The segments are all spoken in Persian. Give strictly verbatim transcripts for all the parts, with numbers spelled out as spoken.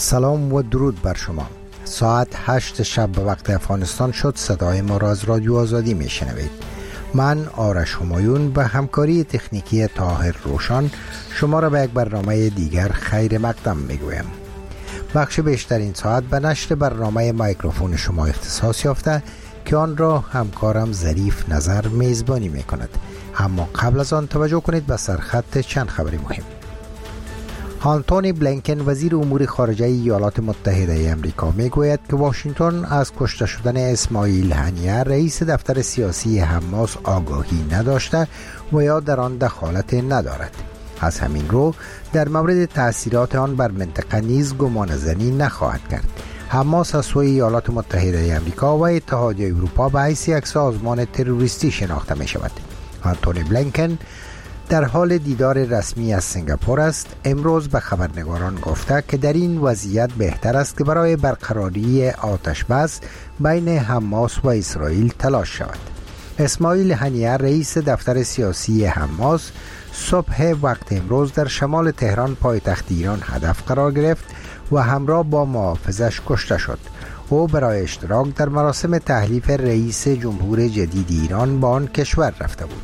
سلام و درود بر شما. ساعت هشت شب به وقت افغانستان شد. صدای ما را از رادیو آزادی می شنوید. من آرش همایون به همکاری تکنیکی طاهر روشان شما را به یک برنامه دیگر خیر مقدم می گویم. بخش بیشتر این ساعت به نشر برنامه مایکروفون شما اختصاص یافته که آن را همکارم ظریف نظر میزبانی می کند. اما قبل از آن توجه کنید به سرخط چند خبری مهم. آنتونی بلینکن وزیر امور خارجه ایالات متحده آمریکا میگوید که واشنگتن از کشته شدن اسماعیل هنیه رئیس دفتر سیاسی حماس آگاهی نداشته و یا در آن دخالت ندارد. از همین رو در مورد تأثیرات آن بر منطقه نیز گمانه‌زنی نخواهد کرد. حماس از سوی ایالات متحده آمریکا و اتحادیه اروپا به حیث یک سازمان تروریستی شناخته می شود. آنتونی بلینکن در حال دیدار رسمی از سنگاپور است. امروز به خبرنگاران گفته که در این وضعیت بهتر است که برای برقراری آتش بس بین حماس و اسرائیل تلاش شود. اسماعیل هنیه رئیس دفتر سیاسی حماس صبح وقت امروز در شمال تهران پایتخت ایران هدف قرار گرفت و همراه با محافظش کشته شد. او برای اشتراک در مراسم تحلیف رئیس جمهور جدید ایران با آن کشور رفته بود.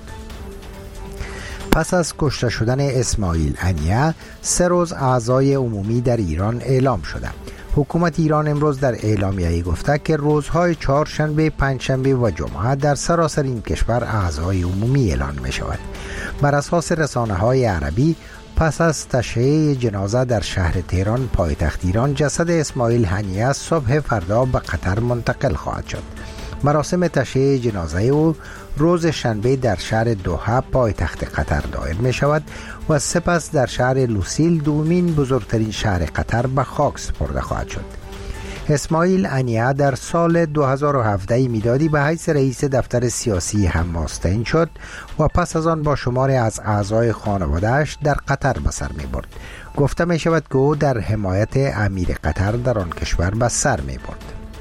پس از کشته شدن اسماعیل هنیه سه روز اعضای عمومی در ایران اعلام شده. حکومت ایران امروز در اعلامیه‌ای گفته که روزهای چهارشنبه، پنجشنبه و جمعه در سراسر این کشور اعضای عمومی اعلان می شود. بر اساس رسانه‌های عربی پس از تشییع جنازه در شهر تهران پایتخت ایران جسد اسماعیل هنیه صبح فردا به قطر منتقل خواهد شد. مراسم تشییع جنازه او روز شنبه در شهر دوحه پایتخت قطر دایر می شود و سپس در شهر لوسیل دومین بزرگترین شهر قطر به خاک سپرده خواهد شد. اسماعیل هنیه در سال دو هزار و هفده میلادی به حیث رئیس دفتر سیاسی حماس تعیین شد و پس از آن با شماری از اعضای خانواده‌اش در قطر به سر می برد. گفته می شود که او در حمایت امیر قطر در آن کشور به سر می برد.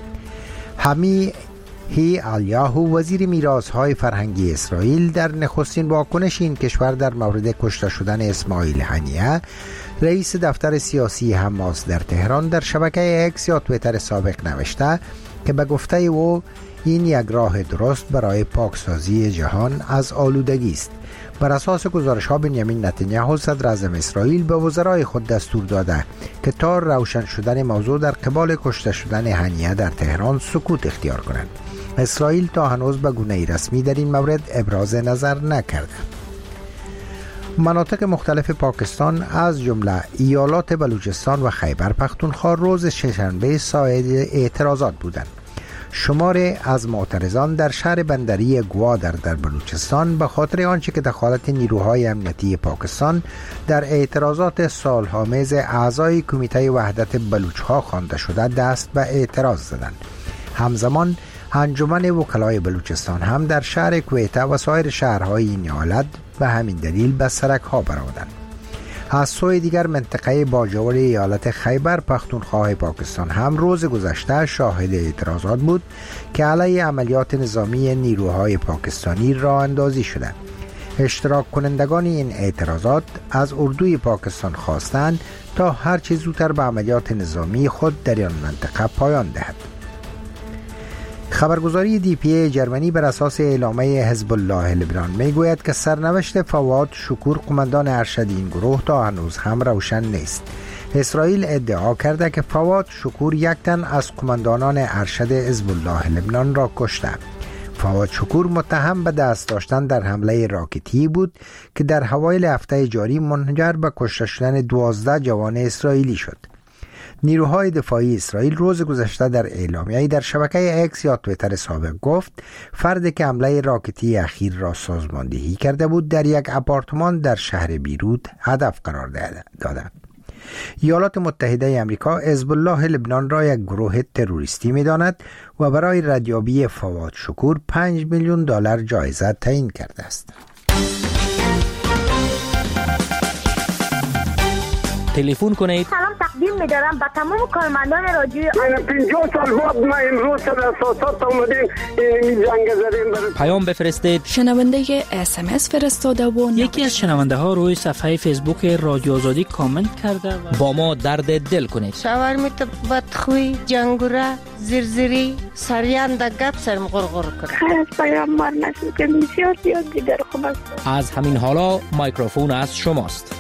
همی هی الیاهو وزیر میراث‌های فرهنگی اسرائیل در نخستین واکنش این کشور در مورد کشته شدن اسماعیل هنیه رئیس دفتر سیاسی حماس در تهران در شبکه اکس یا توییتر سابق نوشته که به گفته او این یک راه درست برای پاکسازی جهان از آلودگی است. بر اساس گزارش‌ها بنیامین نتانیاهو صدر اعظم اسرائیل به وزرای خود دستور داده که تا روشن شدن موضوع در قبال کشته شدن هنیه در تهران سکوت اختیار کنند. اسرائیل تا هنوز به گونه‌ای رسمی در این مورد ابراز نظر نکرده. مناطق مختلف پاکستان از جمله ایالات بلوچستان و خیبر پختونخوا روز شنبه شاهد اعتراضات بودند. شماری از معترضان در شهر بندری گوادر در بلوچستان به خاطر آنچه که دخالت نیروهای امنیتی پاکستان در اعتراضات صلح‌آمیز اعضای کمیته وحدت بلوچ‌ها خوانده شده دست به اعتراض زدند. همزمان انجمن وکلای بلوچستان هم در شهر کویته و سایر شهرهای این ایالت به همین دلیل به سرک‌ها برآمدند. از سوی دیگر منطقه باجوڑ ایالت خیبر پختونخوا پاکستان هم روز گذشته شاهد اعتراضات بود که علیه عملیات نظامی نیروهای پاکستانی راه اندازی شده. اشتراک کنندگان این اعتراضات از اردوی پاکستان خواستند تا هر چه زودتر به عملیات نظامی خود در آن منطقه پایان دهد. خبرگزاری دی پی ای جرمنی بر اساس اعلامیه حزب الله لبنان میگوید که سرنوشت فواد شکور قماندان ارشد این گروه تا هنوز هم روشن نیست. اسرائیل ادعا کرده که فواد شکور یک تن از قماندانان ارشد حزب الله لبنان را کشته. فواد شکور متهم به دست داشتن در حمله راکتی بود که در اوایل هفته جاری منجر به کشته شدن دوازده جوان اسرائیلی شد. نیروهای دفاعی اسرائیل روز گذشته در اعلامیه‌ای در شبکه اکس یا توییتر سابق گفت فردی که حمله راکتی اخیر را سازماندهی کرده بود در یک آپارتمان در شهر بیروت هدف قرار داده. ایالات متحده آمریکا حزب الله لبنان را یک گروه تروریستی می‌داند و برای ردیابی فواد شکور پنج میلیون دلار جایزه تعیین کرده است. تلفن کنید. سلام تقدیم می‌دارم به تمام کارمندان رادیو. من پنجاه سال بعد ما امروز در اساسات اومدیم این جنگ زدیم. پیام بفرستید. شنونده اس ام اس فرستاده و یکی از شنونده ها روی صفحه فیسبوک رادیو آزادی کامنت کرده و با ما درد دل کنید. شاورمی تو بدخوی، جنگوره، زرزری، سریان دا گپ سرم غرغر کنه. خیلی از پیام بار نشد که بسیار زیاد دیگر خوب است. از همین حالا میکروفون از شماست.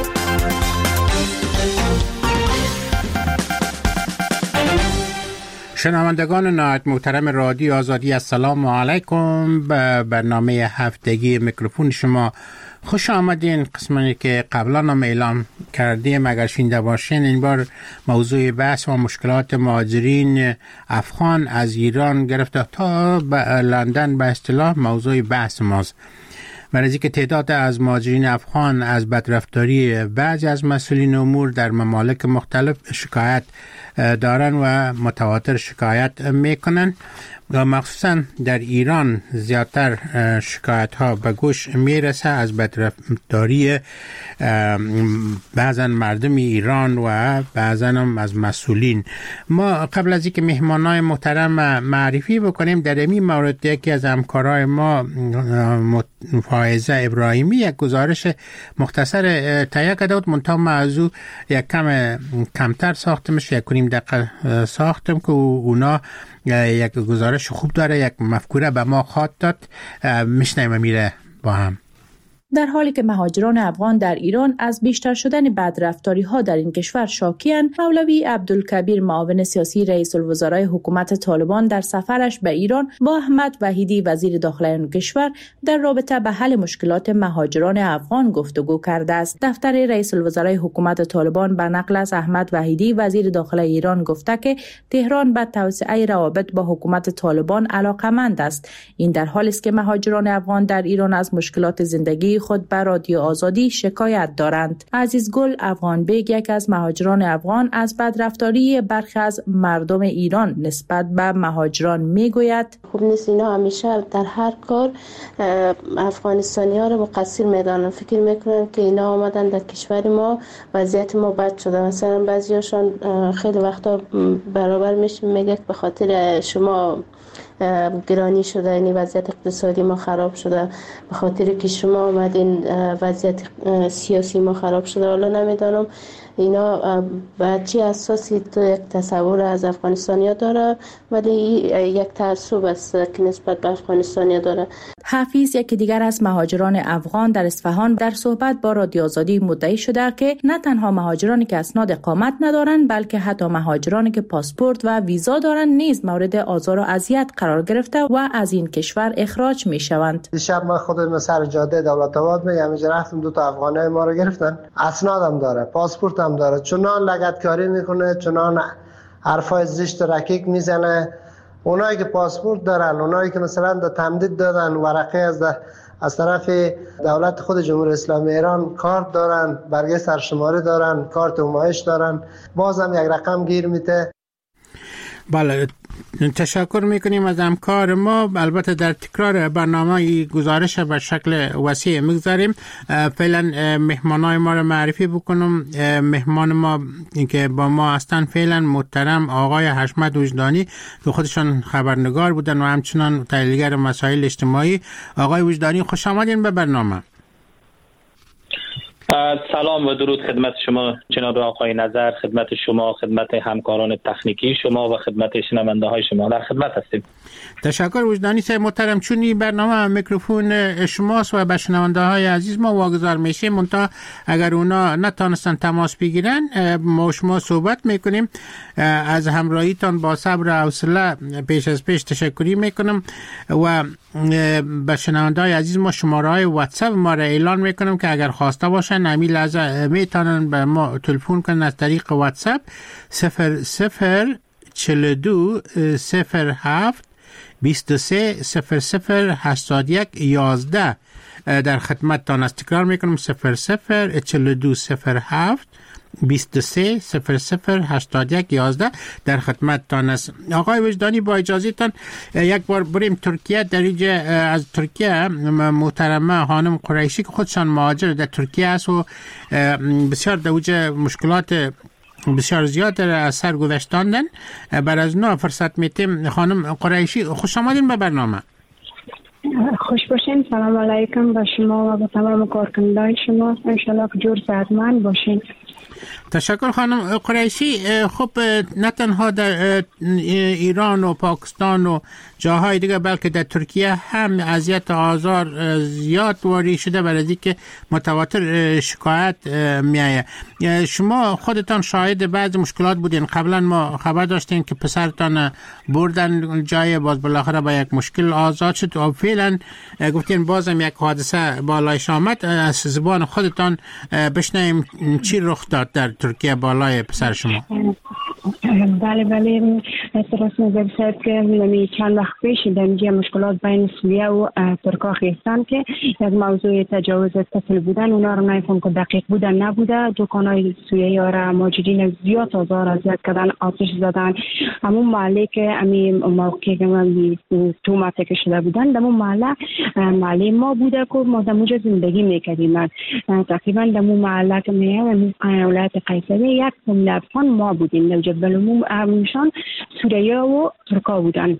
شنوندگان نهایت محترم رادیو آزادی، السلام علیکم. به برنامه هفتگی میکروفون شما خوش آمدین. قسمتی که قبلا هم اعلام کردیم اگر شنیده باشین، این بار موضوع بحث و مشکلات مهاجرین افغان از ایران گرفته تا به لندن به اصطلاح موضوع بحث ماست. برای اینکه تعداد از مهاجرین افغان از بدرفتاری بعضی از مسئولین امور در ممالک مختلف شکایت دارن و متواتر شکایت میکنن و مخصوصا در ایران زیادتر شکایت ها به گوش میرسه از بدرفتاری بعضا مردم ایران و بعضا هم از مسئولین. ما قبل از اینکه مهمانای محترم معرفی بکنیم، در این مورد یکی از همکارای ما فائزه ابراهیمی یک گزارش مختصر تهیه کرده بود، منتها موضوع یک کم کمتر ساختمش، یک کنیم دقیقه ساختم که اونا یک گزارش خوب داره، یک مفکوره به ما خواهد داد. میشنیم میره با هم. در حالی که مهاجران افغان در ایران از بیشتر شدن بدرفتاری ها در این کشور شاکی‌اند، مولوی عبدالکبیر معاون سیاسی رئیس الوزرای حکومت طالبان در سفرش به ایران با احمد وحیدی وزیر داخلی آن کشور در رابطه به حل مشکلات مهاجران افغان گفتگو کرده است. دفتر رئیس الوزرای حکومت طالبان به نقل از احمد وحیدی وزیر داخلی ایران گفته که تهران به توسعه روابط با حکومت طالبان علاقه‌مند است. این در حالی است که مهاجران افغان در ایران از مشکلات زندگی خود به رادیو آزادی شکایت دارند. عزیز گل افغان بیگ، یک از مهاجران افغان، از بدرفتاری برخی از مردم ایران نسبت به مهاجران میگوید: خوب نیست، اینا همیشه در هر کار افغانستانی ها رو مقصر میدانن. فکر میکنن که اینا آمدن در کشور ما وضعیت ما بد شده. مثلا بعضیاشون خیلی وقتا برابر میشه میگه به خاطر شما گرانی شده، یعنی وضعیت اقتصادی ما خراب شده، به خاطر که شما آمدین وضعیت سیاسی ما خراب شده. حالا نمیدانم اینا به چه اساسی تو یک تصور از افغانستانیا داره، ولی یک تعصب است که نسبت به افغانستانیا داره. حفیظ، یکی دیگر از مهاجران افغان در اصفهان، در صحبت با رادیو آزادی مدعی شده که نه تنها مهاجرانی که اسناد اقامت ندارند، بلکه حتی مهاجرانی که پاسپورت و ویزا دارند نیز مورد آزار و اذیت قرار گرفته و از این کشور اخراج می شوند. دیشب من خودم سر جاده دولت آباد می همینجا رفتم، دو تا افغانای ما رو گرفتن. اسنادم داره، پاسپورت هم داره، چنان لگدکاری میکنه، چنان حرفای زشت و رکیک میزنه. اونایی که پاسپورت دارن، اونایی که مثلا در تمدید دادن ورقه از از طرف دولت خود جمهوری اسلامی ایران کارت دارن، برگه سرشماری دارن، کارت همایش دارن، بازم یک رقم گیر میده. بله، تشکر میکنیم از همکار ما. البته در تکرار برنامه گزارش به شکل وسیع میگذاریم. فعلا مهمانای ما رو معرفی بکنم. مهمان ما که با ما هستن فعلا محترم آقای حشمت وجدانی که خودشان خبرنگار بودن و همچنان تحلیلگر مسائل اجتماعی. آقای وجدانی، خوش آمدین به برنامه. سلام و درود خدمت شما جناب آقای نظر، خدمت شما، خدمت همکاران تکنیکی شما و خدمت شنونده های شما. در خدمت هستیم. تشکر وجدانی صاحب محترم. چون این برنامه میکروفون شماست و به شنونده های عزیز ما واگذار میشه، منتها اگر اونا نتونستن تماس بگیرن ما شما صحبت میکنیم. از همراهیتان با صبر و حوصله پیش از پیش تشکری میکنم و به شنونده های عزیز ما شماره های واتساپ ما را اعلان میکنم که اگر خواسته باشن همین لحظه میتونن به ما تلفن کنن از طریق واتساپ صفر صفر چهل و دو صفر هفت بیست و سه صفر صفر هشتاد و یک یازده. در خدمتتان است. تکرار میکنم صفر صفر چهل و دو صفر هفت بیست و سه صفر صفر هشتاد و یک یازده در خدمتتان است. آقای وجدانی با اجازه تان یک بار بریم ترکیه. در اینجا از ترکیه محترمه خانم قریشی که خودشان مهاجر در ترکیه است و بسیار در اوج مشکلات بسیار زیاد در سر گذشتاندن، بر از نو فرصت میتیم. خانم قریشی خوش آمدین به برنامه. خوش باشین. سلام علیکم به شما و به تمام کارکنندگان شما. انشالله که جور صحتمند باشین. تشکر خانم قریشی. خب نه تنها در ایران و پاکستان و جاهای دیگه بلکه در ترکیه هم اذیت و آزار زیاد واری شده، برای اینکه متواتر شکایت میایه. شما خودتان شاهد بعض مشکلات بودین. قبلا ما خبر داشتیم که پسرتان بردن جای، باز بالاخره با یک مشکل آزاد شد و فعلا گفتین بازم یک حادثه بالایش آمد. از زبان خودتان بشنویم چی رخ داد در ترکیه بالای پسر شما. بله بله درست میگه که من چند وقت پیش در اینجا مشکلات بین سوریه و ترکا خیستان که یک موضوع تجاوز طفل بودن، اونا رو نمیفهم که دقیق بودن نبوده. دکانای سوریه ها ماجرین زیاد آزار اذیت کردن، آتش زدن. همون محله که امی موقعی که من تو مته شده بودن، در اون محله محله ما بوده که ما در اونجا زندگی میکردیم. تقریبا در اون محله که میام ولایت قیصریه یک فامیل افغان ما بودیم. در جبل عموم همشان سوریه و ترکا بودن.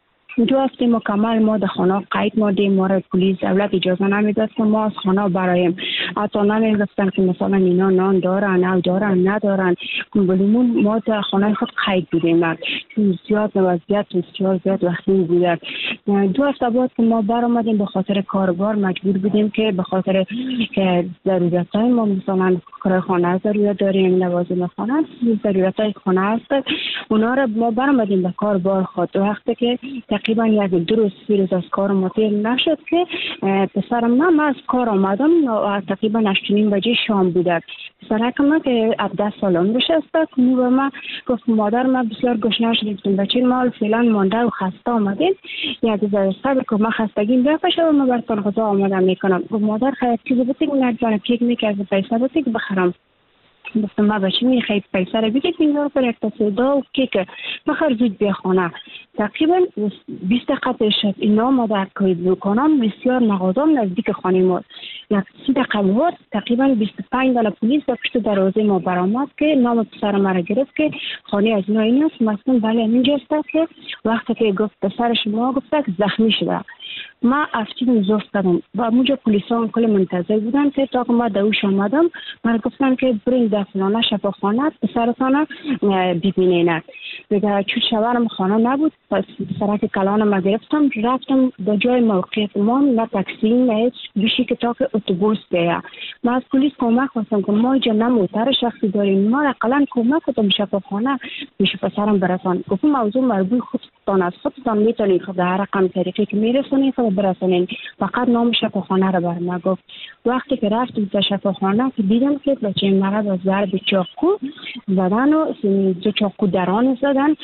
دو هفته مکمل ما در خانه قید مادیم. ما را پلیس دولت اجازه نمیداد که ما از خانه برایم. حتی نمیگفتن که مثلا اینا نان دارن او دارن ندارن. بلومون ما در خانه خود قید بودیم. زیاد وضعیت بسیار زیاد وقتی بوده. دو هفته بعد که ما برآمدیم به خاطر کاربار مجبور بودیم که به خاطر که ضرورتای ما مثلا کار خانه ضرورت داریم، لوازم خانه ضرورتای خانه هست، اونا را ما برآمدیم به کاربار خود. وقتی که تقریبا یک دو روز سه روز از کار مطیر نشد که پسرم نه من از کار آمدم تقریبا هشت و نیم بجه شام بوده. پسرکم نه که هفده سال عمرش است که به من گفت مادر من بسیار گشنه شدیم، بچه ما فعلا مانده و خسته آمدیم، یک ذره صبر کن من خستگیم بکشه و من براتون غذا آماده میکنم. گفت مادر خیلی چیزی بوده که نرجانه کیک میکرد پیسه بوده که بخرم. گفتم ما بچه میخواید پیسه رو بگید اینجا پر یک تصدا و کیک بخر زود بیا خانه. تقریبا بیست دقیقه شد اینا مادر که بکنم بسیار مغازم نزدیک خانه ما یک سی دقیقه بود. تقریبا بیست و پنج دل پلیس در پشت دروازه ما برآمد که نام پسر ما را گرفت که خانه از اینا این است. مثلا بله اینجا است که وقتی که گفت پسر شما گفت که زخمی شده. ما افتیم زفت کردم و اونجا پلیسان کل منتظر بودن که تا که ما دوش آمدم من گفتن که برین در فلانه شفاخانه پسرتان ببینین. دیگه چون شوهرم خانه نبود پس سرک کلان ما گرفتم رفتم به جای موقعیت ما، نه تاکسی نه هیچ گوشی که تا که اتوبوس بیاید. ما از پلیس کمک خواستم که ما اینجا نه موتر شخصی داریم، ما اقلا کمک کنم شفاخانه میشه پسرم برسان. گفتم موضوع مربوط خودتان است، خودتان میتونید خود هر رقم طریقی که میرسونید خود برسونید، فقط نام شفاخانه رو بر ما گفت. وقتی که رفتم به شفاخانه که دیدم که بچه مرا با ضرب چاقو زدن و دو چاقو دران زدن،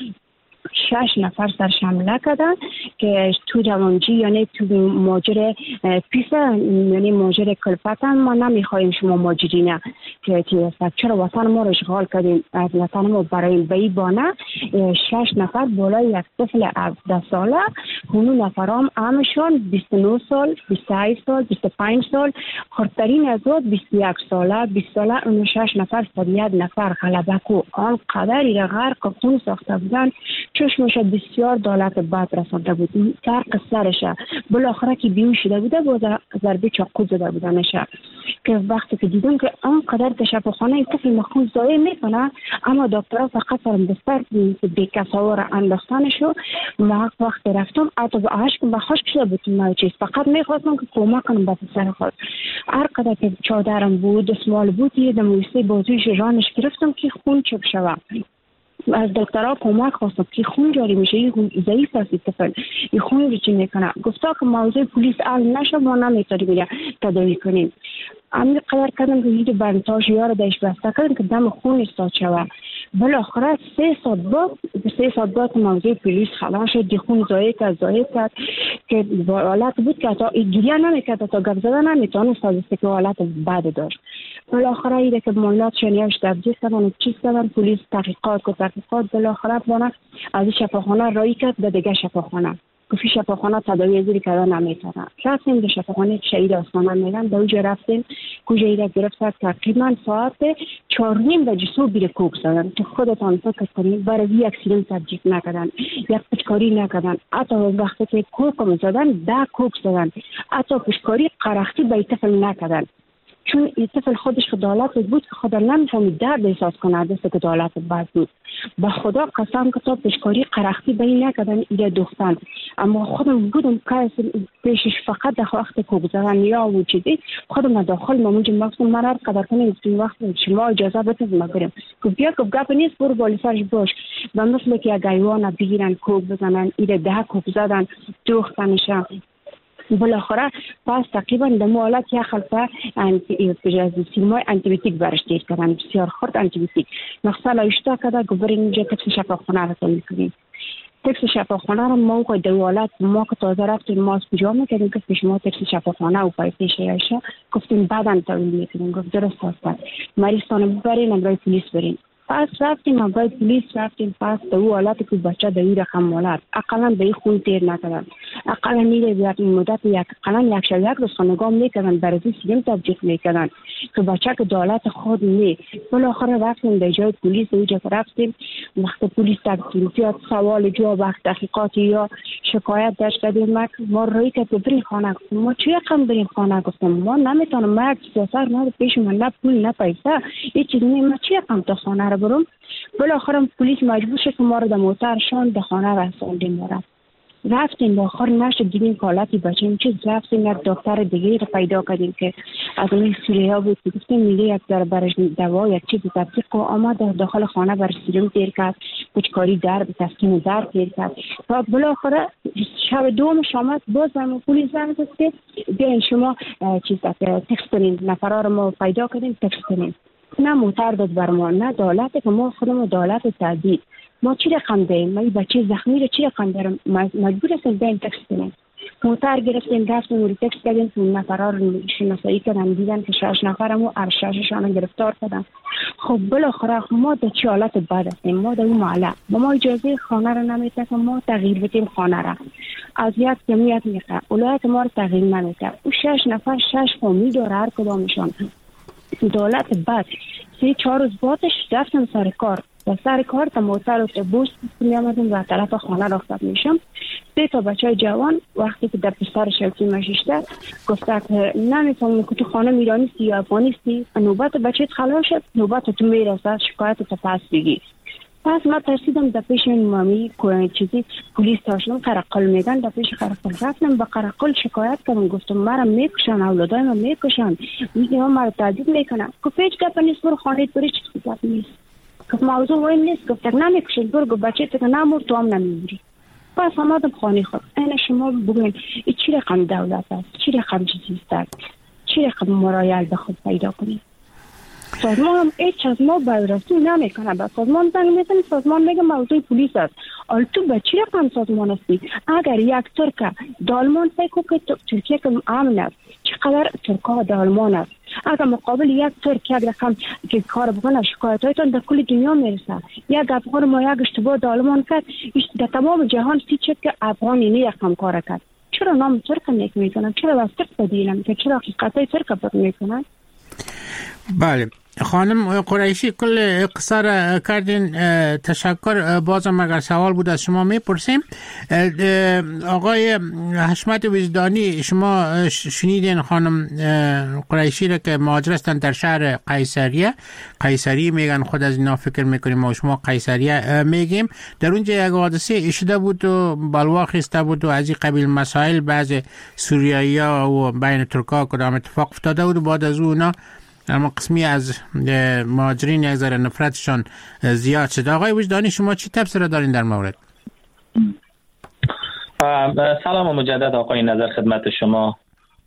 شش نفر سرش حمله کردن که تو جوانجی یعنی تو ماجر پیسه یعنی ماجر کلفتن ما نمیخوایم شما ماجرینه که چرا وطن ما رو اشغال کردیم از وطن ما برای بی بانه. شش نفر بالای یک طفل هفده ساله، اونو نفرام همشون بیست و نه سال، بیست و هشت سال، بیست و پنج سال، خردترین از اون بیست و یک ساله، بیست ساله. اون شش نفر صد نفر غلبکو آنقدر را غرق خون ساخته بودن چشمش بسیار دولت بد رسانده بود. فرق سرشه بالاخره که بیهوش شده بوده با ضربه چاقو زده بودنشه که وقتی که دیدم که آنقدر تشفاخانه این طفل مخون ضایع میکنه، اما دکترها فقط سرم بستر بیکسا را انداختنشو. ما وقتی رفتم حتی به عشق به خشک شده بود ما چیز فقط میخواستم که کمک کنم به پسر خود. هر قدر که چادرم بود دستمال بود یه دمویسته بازویش رانش گرفتم که خون چپ شوه. از دکترها کمک خواستم که خون جاری میشه، این ضعیف است طفل، این خون رو چی میکنه. گفتا که موضوع پلیس حل نشه ما نمیتونیم تداوی کنیم. همین قدر کردم که هیچ بندتاش یار داشت بسته کردم که دم خون استاد شوه. بالاخره سه ساعت بعد سه ساعت بعد موضوع پلیس خلاص شد، دیخون زایه کرد زایه کرد که حالت بود که تا گریه نمیکرد، تا گپ زدن نمیتونست، از که حالت بد داشت. بالاخره ایده که معاملات شنیاش تبدیل کردن چیز کردن، پلیس تحقیقات که تحقیقات بالاخره بانه از شفاخانه رایی کرد به دیگه شفاخانه. کفی شفاخانه تداوی زیری کردن نمیتونن. رفتیم به شفاخانه شهید آسمان میگن، به اونجا رفتیم کجا ایده گرفت تقریبا ساعت چهار نیم بجه صبح بیره کوک زدن که خودتان فکر کنید برای یک اکسیدنت تبدیل نکردن، یک پشکاری نکردن، حتی وقتی که کوک زدن ده کوک زدن، حتی پشکاری قرختی به طفل نکردن، چون این طفل خودش خدالت بود که خدا نمیفهمید درد احساس کنه، دسته که دالت بد بود. با خدا قسم که تا پشکاری قرختی به این نکردن ایره دوختن، اما خودم بودم که پیشش فقط در وقت کوک زدن یا و چیزی خودم داخل مامونجا مقصد من را قدر کنیم این وقت شما اجازه بتید ما بریم که بیا که گپ نیست برو بالی سرش باش. و مثل که یک ایوان بگیرن کوک بزنن ایره ده کوک زدن دوختنشن. بالاخره پس تقریبا در حالت یک خلطه سیمای انتیبیوتیک برش دیر کردن، بسیار خورد انتیبیوتیک مقصد اشتا کده که برین اینجا تکس شفاخانه را تایید کنیم. تکس شفاخانه را ما که در حالت ما که تازه رفتیم ما از کجا میکنیم که پیش ما تکس شفاخانه و پایتش ایشه گفتیم بعدا تایید میکنیم. گفت درست هستن مریضتان ببرین امرای پلیس برین. پس رفتیم امرای پلیس رفتیم پس در او حالت که بچه در این رقم مالت اقلا به این خون تیر نکردن، اقلا میره بیاد این مدت یک اقلا یک شو یک روز خانگاه میکردن برزی سیدیم تبجیق میکردن که بچه که دولت خود می. بالاخره رفتیم در جای پلیس در اینجا رفتیم وقت پلیس تبجیق سوال جواب وقت تحقیقات یا شکایت داشت کردیم ما روی که بریم خانه گفتیم ما چی رقم بریم خانه گفتیم ما نمیتونم مرد سیاسر نه پیش من نه پول نه پیسه این چیز نیم ما چی رقم تا خانه رو برم. بالاخره پلیس مجبور شد که ما رو در موترشان در خانه رساندیم. ما رفت رفتیم باخر نشد دیدیم که حالتی بچیم چیز رفتیم یک دکتر دیگه رو پیدا کردیم که از اون سوریه ها بود که گفتیم میگه یک در برش دوا یک چیز تبدیق و آمد داخل خانه بر سیروم تیر کرد پچکاری در به تسکین در تیر کرد. و بالاخره شب دوم شامت باز هم پلیس زنگ زد که بیاین شما چیز تکس کنین نفرها رو ما پیدا کردیم تکس کنین. نه موتر داد بر ما نه دولت که ما خودمون دولت تعدید ما چی رقم دهیم ما این بچه زخمی رو چی رقم دارم مجبور هستیم بین تکس کنیم. موتر گرفتیم رفتیم رو تکس کردیم که نفرها رو شناسایی کردن دیدن که شش نفرمو ارشششان گرفتار کردن. خب بالاخره ما در چه حالت بد هستیم ما در اون محله ما, ما اجازه خانه رو نمیده که ما تغییر بدیم خانه را از یک جمعیت میخواه اولایت ما رو تغییر نمیده او شش نفر شش فامیل داره هر کدامشان دولت بعد سه چهار روز بعدش رفتم سر کار و سر کار تا موتر اتوبوس می آمدیم و طرف خانه رفتم میشم. سه تا بچه جوان وقتی که در پستر شوکی مشیشته گفته که نمیفهمم که تو خانه میرانیستی یا افغانیستی نوبت بچه خلاص شد نوبت تو میرسد شکایت تا پس بگی. پس ما ترسیدم در پیش این مامی کوی چیزی پلیس تاشم قرقل میگن در پیش قرقل رفتم با قرقل شکایت کردم گفتم مرا میکشن اولادای ما میکشن میگه مرا تعذیب میکنن که هیچ گپ نیست برو خانه بری چی گپ نیست گفت موضوع مهم نیست گفت نمیکشن برو گفت بچه تو نمور تو هم نمیمیری. پس آمدم خانه خود این شما بگوین این چی رقم دولت است چی رقم چیزی است چی رقم مرایل به خود پیدا کنید. سازمان هم هیچ از ما بررسی نمیکنه به سازمان زنگ میزنی سازمان میگه موضوع پلیس است. آل تو به چی رقم سازمان هستی؟ اگر یک ترک دالمان فکر که ترکیه که امن است چقدر ترکا دالمان است اگر مقابل یک ترک یک رقم که کار بکنه شکایت هایتان در کل دنیا میرسه. یک افغان ما یک اشتباه دالمان کرد در تمام جهان سی چه که افغانی نه یکم کار کرد چرا نام ترک نیک میکنن چرا واسه بدیلم که چرا حقیقت های ترک بد میکنن. بله خانم قریشی کل قصه را کردین تشکر. بازم اگر سوال بود از شما میپرسیم. آقای حشمت وجدانی شما شنیدین خانم قریشی را که مهاجر هستن در شهر قیصریه قیصری میگن خود از اینا فکر میکنیم ما شما قیصریه میگیم. در اونجا یک حادثه اشده بود و بلوا خسته بود و از این قبیل مسائل بعض سوریایی ها و بین ترکا کدام اتفاق افتاده بود و بعد از اونا اما قسمی از مهاجرین یک ذره نفرتشان زیاد شد. آقای وجدانی شما چی تفسیر دارین در مورد؟ سلام مجدد آقای نظر خدمت شما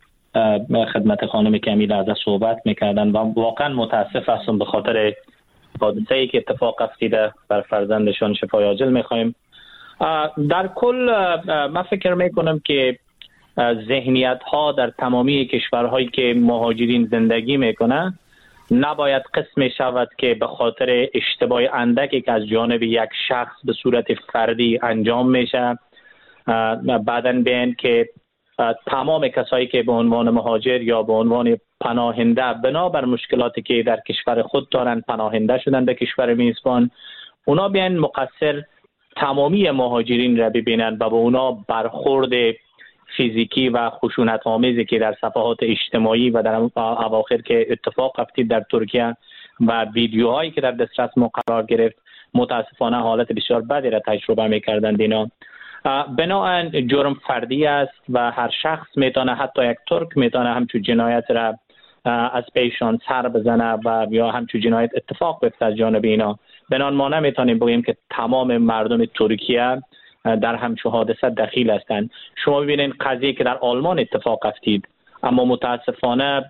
خدمت خانم کمیل از صحبت میکردن و واقعا متاسف هستم به خاطر حادثه‌ای که اتفاق افتیده بر فرزندشان شفای عاجل می‌خوایم. در کل من فکر می‌کنم که ذهنیت ها در تمامی کشورهایی که مهاجرین زندگی میکنه نباید قسم شود که به خاطر اشتباه اندکی که از جانب یک شخص به صورت فردی انجام میشه بعداً بین که تمام کسایی که به عنوان مهاجر یا به عنوان پناهنده بنابر مشکلاتی که در کشور خود دارن پناهنده شدن به کشور میزبان، اونا بیان مقصر تمامی مهاجرین را ببینن و به اونا برخورد فیزیکی و خشونت آمیزی که در صفحات اجتماعی و در اواخر که اتفاق افتید در ترکیه و ویدیوهایی که در دسترس ما قرار گرفت متاسفانه حالت بسیار بدی را تجربه می‌کردند. اینا بنابراین جرم فردی است و هر شخص میتونه، حتی یک ترک میتونه همچون جنایت را از پیشان سر بزنه و یا همچون جنایت اتفاق بیفته از جانب اینا. بنابراین ما نمیتونیم بگیم که تمام مردم ترکیه در همچون حادثه دخیل هستند. شما ببینید قضیه که در آلمان اتفاق افتید، اما متاسفانه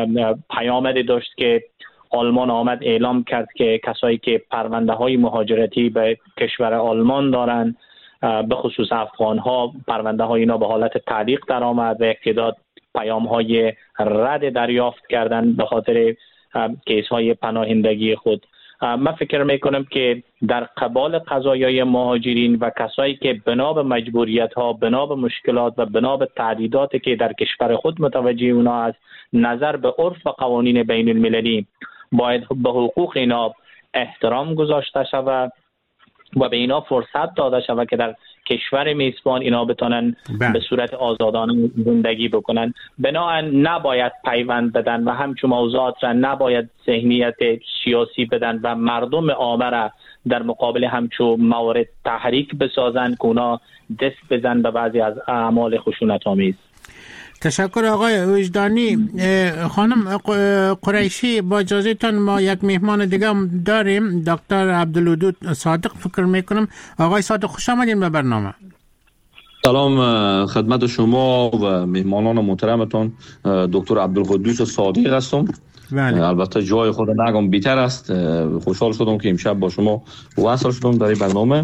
پیامدی داشت که آلمان آمد اعلام کرد که کسایی که پرونده های مهاجرتی به کشور آلمان دارن، به خصوص افغان ها، پرونده های اینا به حالت تعلیق در آمد و یک تعداد پیام های رد دریافت کردن به خاطر کیس های پناهندگی خود. من فکر میکنم که در قبال قضایای مهاجرین و کسایی که بنا به مجبوریت ها، بنا به مشکلات و بنا به تعدیداتی که در کشور خود متوجه اونا است، نظر به عرف و قوانین بین المللی باید به حقوق اینا احترام گذاشته شود و به اینا فرصت داده شود که در کشور میزبان اینا بتونن به صورت آزادانه زندگی بکنن. بنابراین نباید پیوند بدن و همچون موضوعات را نباید ذهنیت سیاسی بدن و مردم عامه را در مقابل همچون موارد تحریک بسازن که اونا دست بزن به بعضی از اعمال خشونت آمیز. تشکر آقای وجدانی. خانم قریشی، با اجازهتان ما یک مهمان دیگه هم داریم، دکتر عبدالودود صادق فکر میکنم. آقای صادق خوش آمدین به برنامه. سلام خدمت شما و مهمانان محترمتان. دکتر عبدالقدوس صادق هستم. بله. البته جای خود نگم بیتر است. خوشحال شدم که امشب با شما وصل شدم در این برنامه.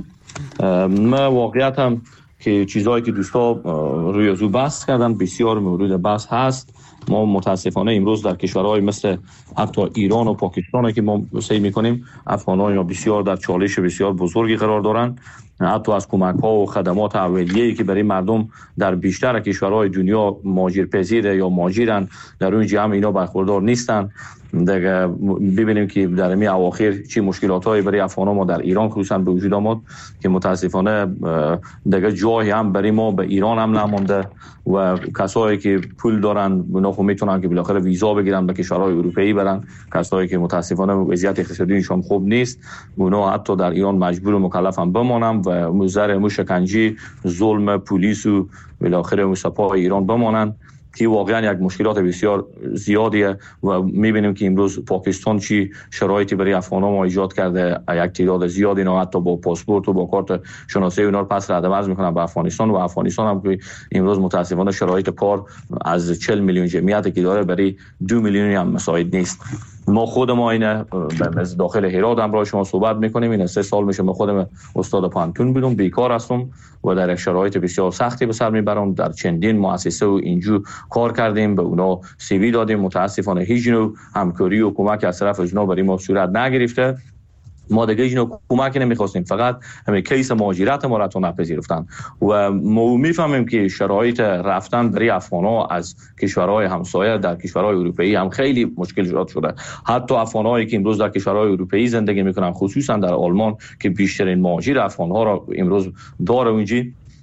من واقعیت هم که چیزایی که دوستا روی ازو بحث کردن بسیار مورد بحث هست. ما متاسفانه امروز در کشورهای مثل حتی ایران و پاکستان که ما سعی میکنیم، افغانان بسیار در چالش بسیار بزرگی قرار دارن. حتی از کمک ها و خدمات اولیه‌ای که برای مردم در بیشتر کشورهای دنیا مهاجرپذیر یا مهاجرن، در اون جمع اینا برخوردار نیستن. دیگه ببینیم که در این اواخر چه مشکلاتایی برای افغان‌ها ما در ایران خصوصا به وجود آمد که متاسفانه دیگه جایی هم برای ما به ایران هم نمونده و کسایی که پول دارن اونا خب میتونن که بالاخره ویزا بگیرن به کشورهای اروپایی برن. کسایی که متاسفانه وضعیت اقتصادیشون خوب نیست اونا حتی در ایران مجبور و مکلف هم بمانن و مزر مشکنجی، ظلم پلیس و بالاخره مصطفی ایران بمانن که واقعا یک مشکلات بسیار زیادیه و میبینیم که امروز پاکستان چی شرایطی برای افغان‌ها ما ایجاد کرده. یک تعداد زیادی اینا حتی با پاسپورت و با کارت شناسی اونا رو پس رد مرز میکنن به افغانستان و افغانستان هم که امروز متاسفانه شرایط کار از چهل میلیون جمعیتی که داره برای دو میلیونی هم مساعد نیست. ما خود ما اینه داخل هرات هم برای شما صحبت میکنیم. این سه سال میشه ما خودم استاد پانتون بودم، بیکار هستم و در شرایط بسیار سختی به سر میبرم. در چندین مؤسسه و اینجا کار کردیم، به اونا سی وی دادیم. متاسفانه هیچ نوع همکاری و کمک از طرف اونا برای ما صورت نگرفته. ما دیگه اینو کمک نمیخواستیم، فقط همین کیس مهاجرت ما را تو نپذیرفتن و ما میفهمیم که شرایط رفتن برای افغان‌ها از کشورهای همسایه در کشورهای اروپایی هم خیلی مشکل شده. حتی افغان‌هایی که امروز در کشورهای اروپایی زندگی میکنن، خصوصا در آلمان که بیشترین مهاجر افغان‌ها را امروز داره اونجا،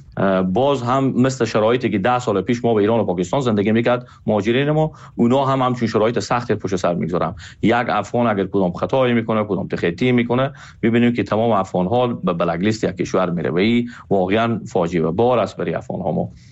باز هم مثل شرایطی که ده سال پیش ما به ایران و پاکستان زندگی میکرد مهاجرین ما، اونا هم همچون شرایط سختی پشت سر میگذارن. یک افغان اگر کدام خطایی میکنه، کدام تخطی میکنه، میبینیم که تمام افغان ها به بلک لیست یک کشور میره و این واقعا فاجعه بار است برای افغان ها. ما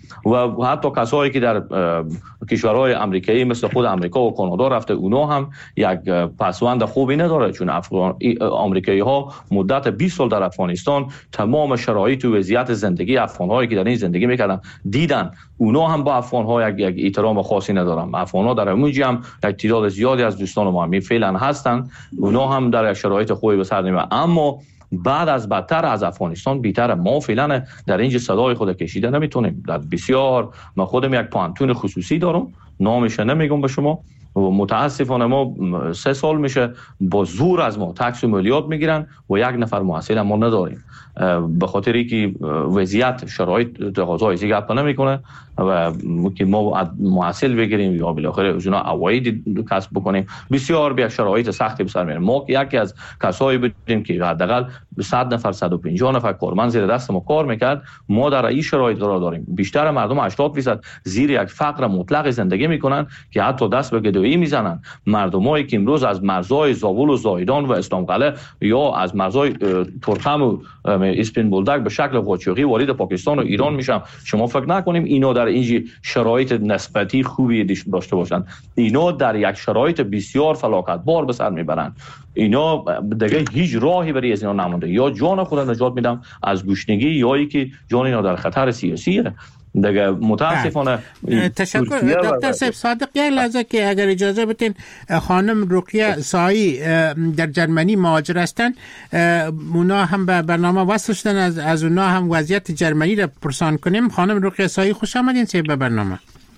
و حتی کسایی که در کشورهای آمریکایی مثل خود آمریکا و کانادا رفته، اونا هم یک پسوند خوبی نداره، چون آمریکایی ها مدت بیست سال در افغانستان تمام شرایط و وضعیت زندگی افغان هایی که در این زندگی میکردن دیدن. اونا هم با افغان ها یک, یک احترام خاصی ندارن. افغان ها در همونجا هم یک تعداد زیادی از دوستان ما می فعلا هستن، اونا هم در شرایط خوبی به سر نمیبرن. اما بعد از بدتر از افغانستان بیتر ما فعلا در اینجا صدای خود کشیده نمیتونیم. در بسیار من خودم یک پانتون خصوصی دارم، نامش نمیگم به شما، و متاسفانه ما سه سال میشه با زور از ما تکس و مالیات میگیرن و یک نفر محصل ما نداریم، به خاطر اینکه وضعیت شرایط تقاضای زی گپ نمیکنه و که ما محصل بگیریم یا بالاخره از اونها عواید کسب بکنیم. بسیار به شرایط سختی به سر میریم. ما یکی از کسایی بودیم که حداقل صد نفر صد و پنجاه نفر کارمند زیر دست ما کار میکرد. ما در این شرایط قرار داریم. بیشتر مردم هشتاد درصد زیر یک فقر مطلق زندگی میکنن که حتی دست به گدایی میزنن. مردمایی که امروز از مرزهای زاول و زایدان و اسلام قلعه یا از مرزهای ترکم و اسپین بولدک به شکل قاچاقی وارد پاکستان و ایران میشن، شما فکر نکنیم اینا در این شرایط نسبتی خوبی داشته باشند. اینا در یک شرایط بسیار فلاکتبار به سر میبرند. اینا دیگه هیچ راهی برای از اینا نمونده. یا جان خود نجات میدم از گوشنگی یا ای که جان اینا در خطر سیاسیه. دیگه متاسفانه. تشکر دکتر صاحب صادق. یک لحظه که اگر اجازه بدین، خانم رقیه سایی در جرمنی مهاجر هستن، اونا هم به برنامه وصل شدن، از از اونا هم وضعیت جرمنی را پرسان کنیم. خانم رقیه سایی خوش آمدین سه به برنامه.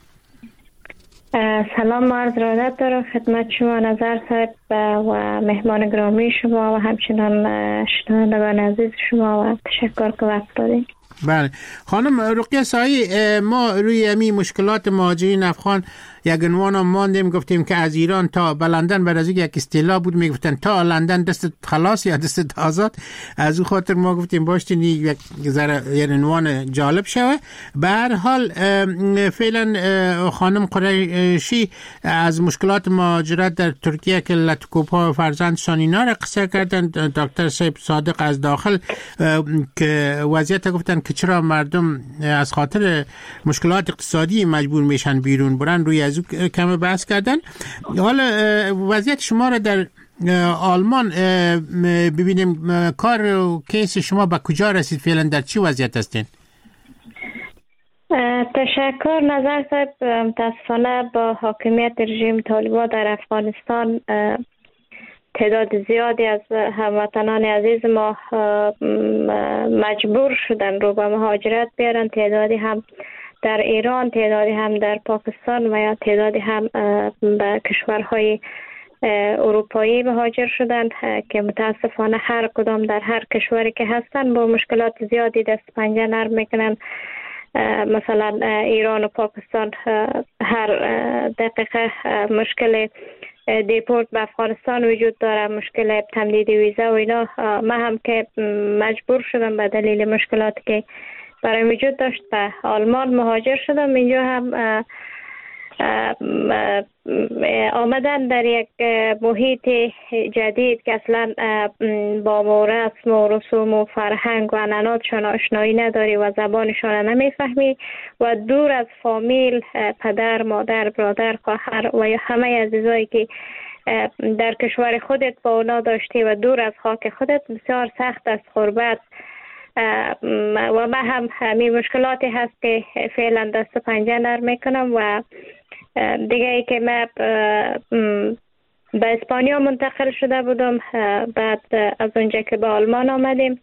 سلام و عرض ارادت دارم خدمت شما نظر صاحب و مهمان گرامی شما و همچنان شنوندگان عزیز شما و تشکر که وقت دادین. بله خانم رقیه سایی، ما روی امی مشکلات مهاجرین افغان یک عنوان ماندیم، گفتیم که از ایران تا به لندن، بعد از یک اصطلاح بود میگفتن تا لندن دست خلاص یا دست آزاد. از او خاطر ما گفتیم باشین یک ذره یک عنوان جالب شوه. به هر حال فعلا خانم قریشی از مشکلات مهاجرت در ترکیه که لطکوب‌ها و فرزندشان اینا را قصه کردن. دکتر صاحب صادق از داخل که وضعیت گفتن که چرا مردم از خاطر مشکلات اقتصادی مجبور میشن بیرون برن، روی از او کم بحث کردن. حالا وضعیت شما را در آلمان ببینیم، کار و کیس شما به کجا رسید؟ فعلا در چی وضعیت هستین؟ تشکر نظر صاحب. متاسفانه با حاکمیت رژیم طالبان در افغانستان تعداد زیادی از هموطنان عزیز ما مجبور شدن رو به مهاجرت بیارن. تعدادی هم در ایران، تعدادی هم در پاکستان و یا تعدادی هم به کشورهای اروپایی مهاجر شدن که متاسفانه هر کدام در هر کشوری که هستن با مشکلات زیادی دست پنجه نرم میکنن. مثلا ایران و پاکستان هر دقیقه مشکل دیپورت به افغانستان وجود داره، مشکل تمدید ویزا و اینا. ما هم که مجبور شدم به دلیل مشکلاتی که برای وجود داشت به آلمان مهاجر شدم. اینجا هم آمدن در یک محیط جدید که اصلا با رسم و رسوم و فرهنگ و عنعناتشان آشنایی نداری و زبانشان نمیفهمی و دور از فامیل، پدر، مادر، برادر، خواهر و همه عزیزایی که در کشور خودت با اونا داشتی و دور از خاک خودت، بسیار سخت است غربت. و ما هم همین مشکلاتی هست که فعلا دست پنجه نرم میکنم. و دیگه ای که ما به اسپانیا منتقل شده بودم، بعد از اونجا که به آلمان آمدیم،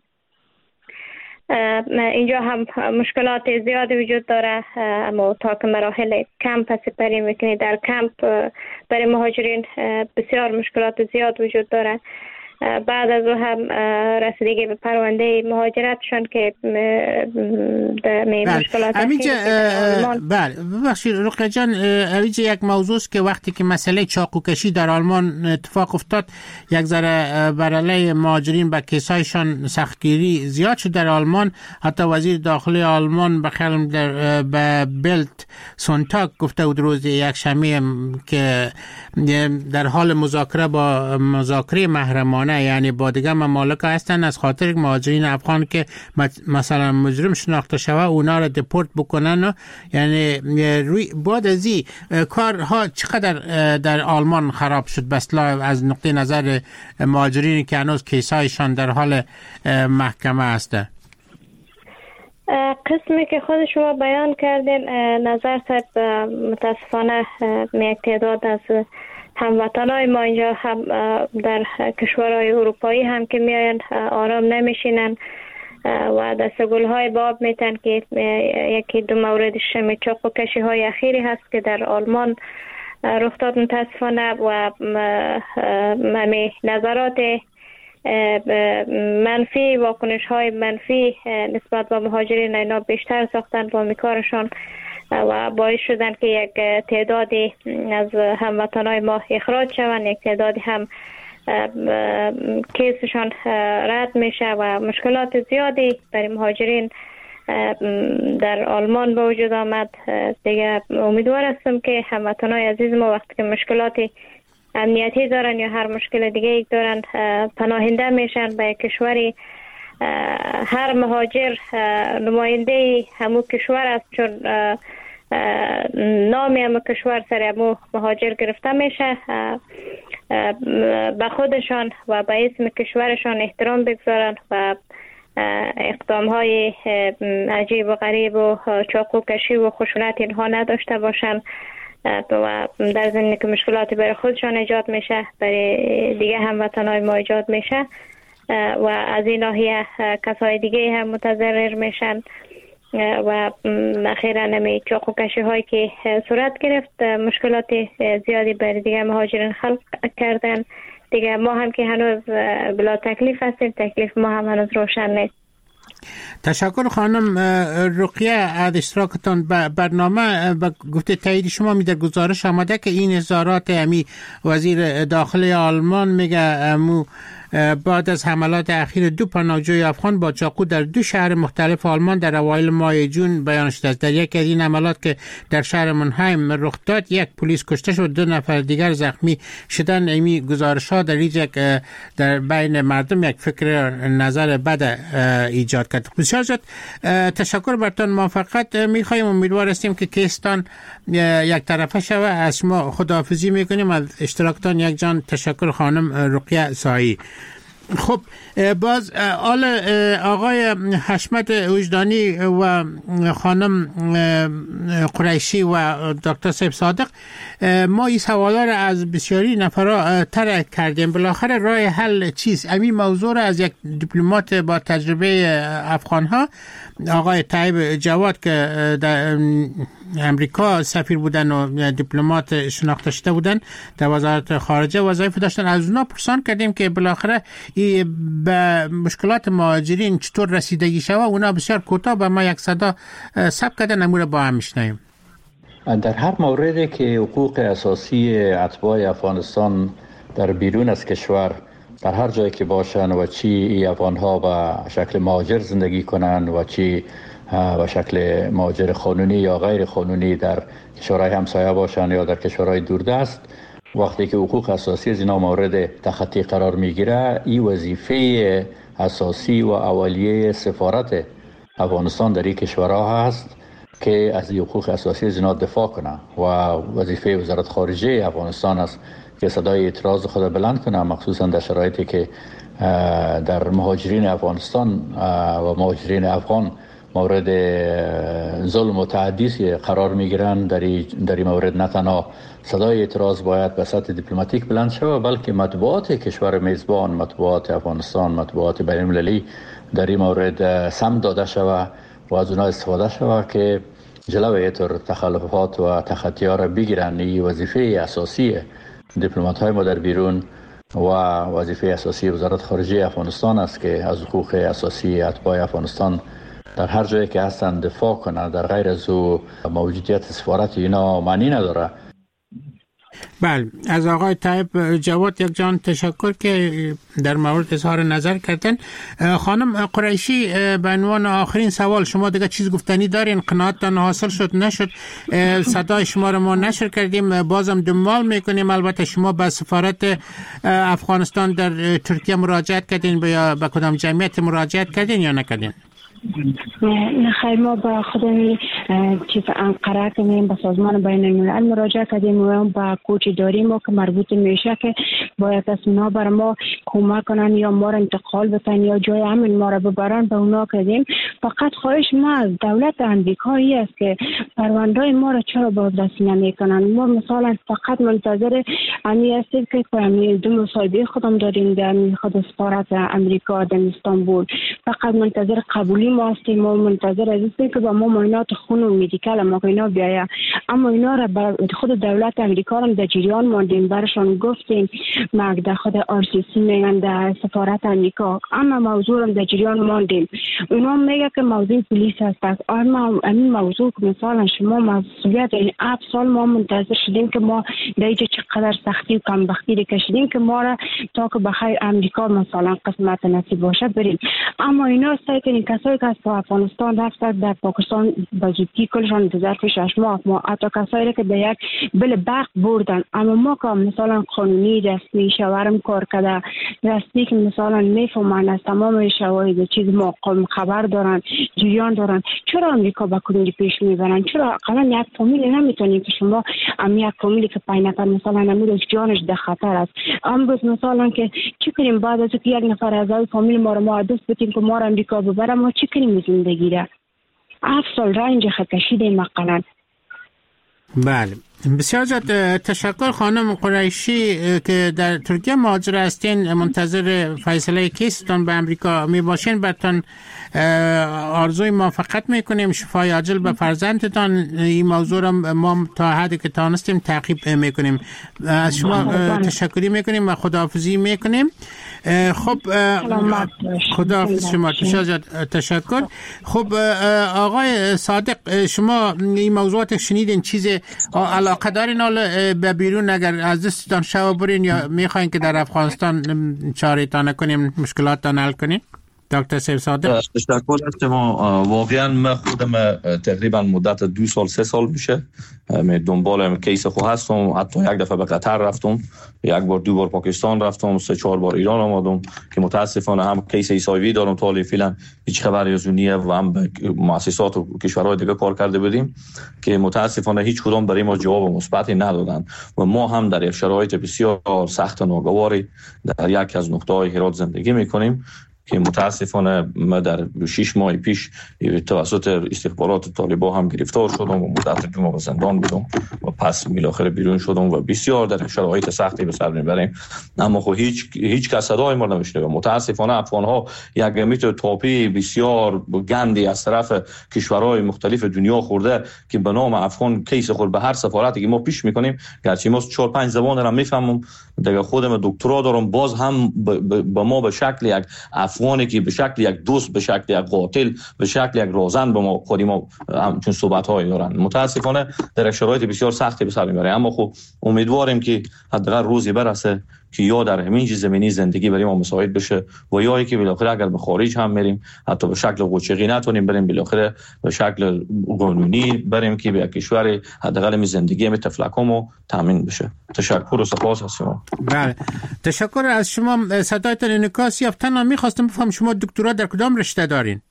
اینجا هم مشکلات زیادی وجود داره. اما تا که مراحل کمپ سپری میکنی، در کمپ برای مهاجرین بسیار مشکلات زیاد وجود داره. بعد از او هم رسیدگی به پرونده مهاجرتشون که در مشکلات بله ببخشید رقیه جان، اویجه یک موضوع است که وقتی که مسئله چاقوکشی در آلمان اتفاق افتاد، یک ذره بر علیه مهاجرین به کیسایشان سختگیری زیاد شد در آلمان. حتی وزیر داخلی آلمان به خلم در به بلت سونتاگ گفته بود روز یک شنبه که در حال مذاکره با مذاکره محرمانه محکمانه، یعنی با دیگه ممالک هستن از خاطر مهاجرین افغان که مثلا مجرم شناخته شوه اونا را دپورت بکنن. یعنی روی بعد از این کارها چقدر در آلمان خراب شد بسلا از نقطه نظر مهاجرینی که هنوز کیسایشان در حال محکمه هسته؟ قسمی که خود شما بیان کردین نظر صاحب، متاسفانه یک تعداد از هموطنای ما اینجا هم در کشورهای اروپایی هم که میاین آرام نمیشینن و دست گل های باب میتن که یکی دو موردش چاقو کشی های اخیری هست که در آلمان رخ داد متاسفانه و ممی نظرات منفی، واکنش های منفی نسبت به مهاجرین اینا بیشتر ساختن با میکارشان و باعث شدن که یک تعدادی از هموطنای ما اخراج شوند، یک تعدادی هم کیسشان رد میشه و مشکلات زیادی برای مهاجرین در آلمان به وجود آمد. دیگه امیدوار هستم که هموطنای عزیز ما وقتی که مشکلاتی امنیتی دارن یا هر مشکل دیگه دارن پناهنده میشن به کشوری. هر مهاجر نماینده همون کشور است، چون نامی همون کشور سر همون مهاجر گرفته میشه. به خودشان و به اسم کشورشان احترام بگذارن و اقدام های عجیب و غریب و چاقو کشی و خشونت اینها نداشته باشن و در ضمن که مشکلاتی برای خودشان ایجاد میشه برای دیگه هموطنای ما ایجاد میشه و از این ناحیه کسای دیگه هم متضرر میشن و اخیراً نمی چاقو کشی هایی که صورت گرفت مشکلات زیادی برای دیگه مهاجرین خلق کردن. دیگه ما هم که هنوز بلا تکلیف هستیم، تکلیف ما هم هنوز روشن نیست. تشکر خانم رقیه از اشتراکتان به برنامه. به گفته تایید شما می در گزارش آمده که این اظهارات امی وزیر داخلی آلمان میگه امو بعد از حملات اخیر دو پناهجوی افغان با چاقو در دو شهر مختلف آلمان در اوایل ماه جون بیان شده است. در یکی از این حملات که در شهر منهایم رخ داد یک پلیس کشته شد، دو نفر دیگر زخمی شدن. امی گزارش ها در یک در بین مردم یک فکر نظر بد ایجاد کرد. بسیار زیاد تشکر برتون، موفقیت میخوایم. امیدوار هستیم که کیستان یک طرفه شوه. از شما خداحافظی میکنیم. از اشتراکتان یک جان تشکر خانم رقیه سایی. خب باز آل آقای حشمت وجدانی و خانم قریشی و دکتر صاحب صادق، ما این سوالا را از بسیاری نفرا طرح کردیم. بالاخره راه حل چیست؟ امی موضوع را از یک دیپلمات با تجربه افغان ها، آقای طیب جواد که در امریکا سفیر بودن و دیپلمات شناخته شده بودن در وزارت خارجه وظایف داشتن، از اونا پرسان کردیم که بالاخره به مشکلات مهاجرین چطور رسیدگی شوه. اونا بسیار کوتاه به ما یک صدا ثبت کردن، امور با هم میشنویم. در هر موردی که حقوق اساسی اتباع افغانستان در بیرون از کشور در هر جایی که باشن و چی ای افغان‌ها به شکل مهاجر زندگی کنن و چی به شکل مهاجر قانونی یا غیر قانونی در کشورهای همسایه باشن یا در کشورهای دوردست، وقتی که حقوق اساسی از اینا مورد تخطی قرار میگیره، این وظیفه اساسی و اولیه سفارت افغانستان در این کشورها هست که از حقوق اساسی از اینا دفاع کنه و وظیفه وزارت خارجه افغانستان است که صدای اعتراض خود بلند کنه، مخصوصا در شرایطی که در مهاجرین افغانستان و مهاجرین افغان مورد ظلم و تعدی قرار میگیرن. در این مورد نه تنها صدای اعتراض باید به سطح دیپلماتیک بلند شود، بلکه مطبوعات کشور میزبان، مطبوعات افغانستان، مطبوعات بین المللی در این مورد سمت داده شود و از اونها استفاده شود که جلوی اینطور تخلفات و تخطی‌ها را بگیرن. این وظیفه اساسی دیپلمات های ما در بیرون و وظیفه اساسی وزارت خارجه افغانستان است که از حقوق اساسی اتباع افغانستان در هر جایی که هستند دفاع کنند. در غیر از او موجودیت سفارت اینا معنی نداره. بله، از آقای طیب جواد یک جان تشکر که در مورد اظهار نظر کردن. خانم قریشی، به عنوان آخرین سوال، شما دیگه چیز گفتنی دارین؟ قناعتتان حاصل شد نشد؟ صدای شما رو ما نشر کردیم، بازم دنبال میکنیم. البته شما به سفارت افغانستان در ترکیه مراجعت کردین یا به کدام جمعیت مراجعت کردین یا نکردین؟ نه خیر، ما با خودمون چیز انقره کردیم، به سازمان بین الملل مراجعه کردیم و با کوچ داریم ما که مربوط میشه که باید از اونا بر ما کمک کنن یا ما را انتقال بدن یا جای امن ما را ببرن، به اونا کردیم. فقط خواهش ما از دولت امریکایی است که پرونده‌های ما را چرا بازرسی نمیکنن. ما مثلا فقط منتظر امی هستیم که امی دو مصاحبه خودم داریم در خود سفارت امریکا در استانبول، فقط منتظر قبولی ما هستیم. ما منتظر هستیم که با ما معاینات خون و مدیکال ما اینا بیاید، اما اینا را بر خود دولت امریکا هم در جریان ماندیم، برشان گفتیم ما در خود آر سی سی میگن در سفارت امریکا، اما موضوع هم در جریان ماندیم. اونا میگه که موضوع پلیس هست، اما این موضوع که مثلا شما مسئولیت این هفت سال ما منتظر شدیم که ما در چقدر سختی و کمبختی کشیدیم که ما را تا که بخیر امریکا مثلا قسمت نصیب باشه بریم. اما اینا سعی کنین کسایی که از افغانستان رفتن در پاکستان به زودی کلشان در ظرف شش ماه، ما حتی کسایی که به یک بل برق بردن، اما ما که مثلا قانونی رسمی شوارم کار کرده رسمی که مثلا میفهمن از تمام شواهد چیز ما خبر دارن جریان دارن، چرا امریکا با کدومی پیش میبرن؟ چرا اقلا یک فامیل نمیتونیم که شما ام یک فامیلی که پنج نفر مثلا نمیدونش جانش در خطر است، امروز مثلا که چی کنیم بعد از که یک نفر از اون فامیل ما رو ما دست بدیم که ما رو امریکا ببره، ما چی کنیم زندگی را؟ هفت سال رنج کشیدیم اقلا. بله، بسیار زیاد تشکر خانم قریشی که در ترکیه مهاجر هستین، منتظر فیصله کیستان به امریکا می باشین. براتون آرزوی موفقیت میکنیم، شفای عاجل به فرزندتان. این موضوع را ما تا حدی که تانستیم تعقیب میکنیم. از شما تشکری میکنیم و خداحافظی میکنیم. خب خداحافظ شما، بسیار زیاد تشکر. خب آقای صادق، شما این موضوعات شنیدین، چیز علاقه دارین حالا به بیرون اگر از دستتان شو برین یا میخواین که در افغانستان چاره تان کنیم، مشکلات تان حل کنیم؟ دکتر سیف صادق. تشکر از شما. واقعا من خودم تقریبا مدت دو سال سه سال میشه می دنبال کیس خو هستم. حتی یک دفعه به قطر رفتم، یک بار دو بار پاکستان رفتم، سه چهار بار ایران آمدم که متاسفانه هم کیس ایسایوی دارم تا حالا فعلا هیچ خبری از اون و هم به مؤسسات و کشورهای دیگه کار کرده بودیم که متاسفانه هیچ کدام برای ما جواب مثبتی ندادن و ما هم در یک شرایط بسیار سخت و ناگواری در یک از نقطه‌های هرات زندگی میکنیم که متاسفانه ما در شش ماه پیش توسط استخبارات طالبان هم گرفتار شدم و مدت دو ماه زندان بودم و پس بالاخره بیرون شدم و بسیار در شرایط سختی به سر میبریم. اما خب هیچ هیچ کس صدای ما نمیشنوه. متاسفانه افغان ها یک میت تاپی بسیار گندی از طرف کشورهای مختلف دنیا خورده که به نام افغان کیس خود به هر سفارتی که ما پیش میکنیم، گرچه ما چهار پنج زبان را میفهمم، دیگه خودم دکترا دارم، باز هم به ما به شکل یک افغانی که به شکل یک دوست، به شکل یک قاتل، به شکل یک رازن به ما خودی ما همچون صحبت‌هایی دارن. متاسفانه در شرایط بسیار سختی به سر میبره. اما خب امیدواریم که حداقل روزی برسه که یا در همین زمینی زندگی برای ما مساعد بشه و یا اینکه بالاخره اگر به خارج هم میریم حتی به شکل قوچقی نتونیم بریم، بالاخره به شکل قانونی بریم که به کشور حداقل می زندگی می تفلکمو تامین بشه. تشکر و سپاس از شما. بله، تشکر از شما. صدایتان انعکاس یافت. تنها می‌خواستم بفهم شما دکترا در کدام رشته دارین؟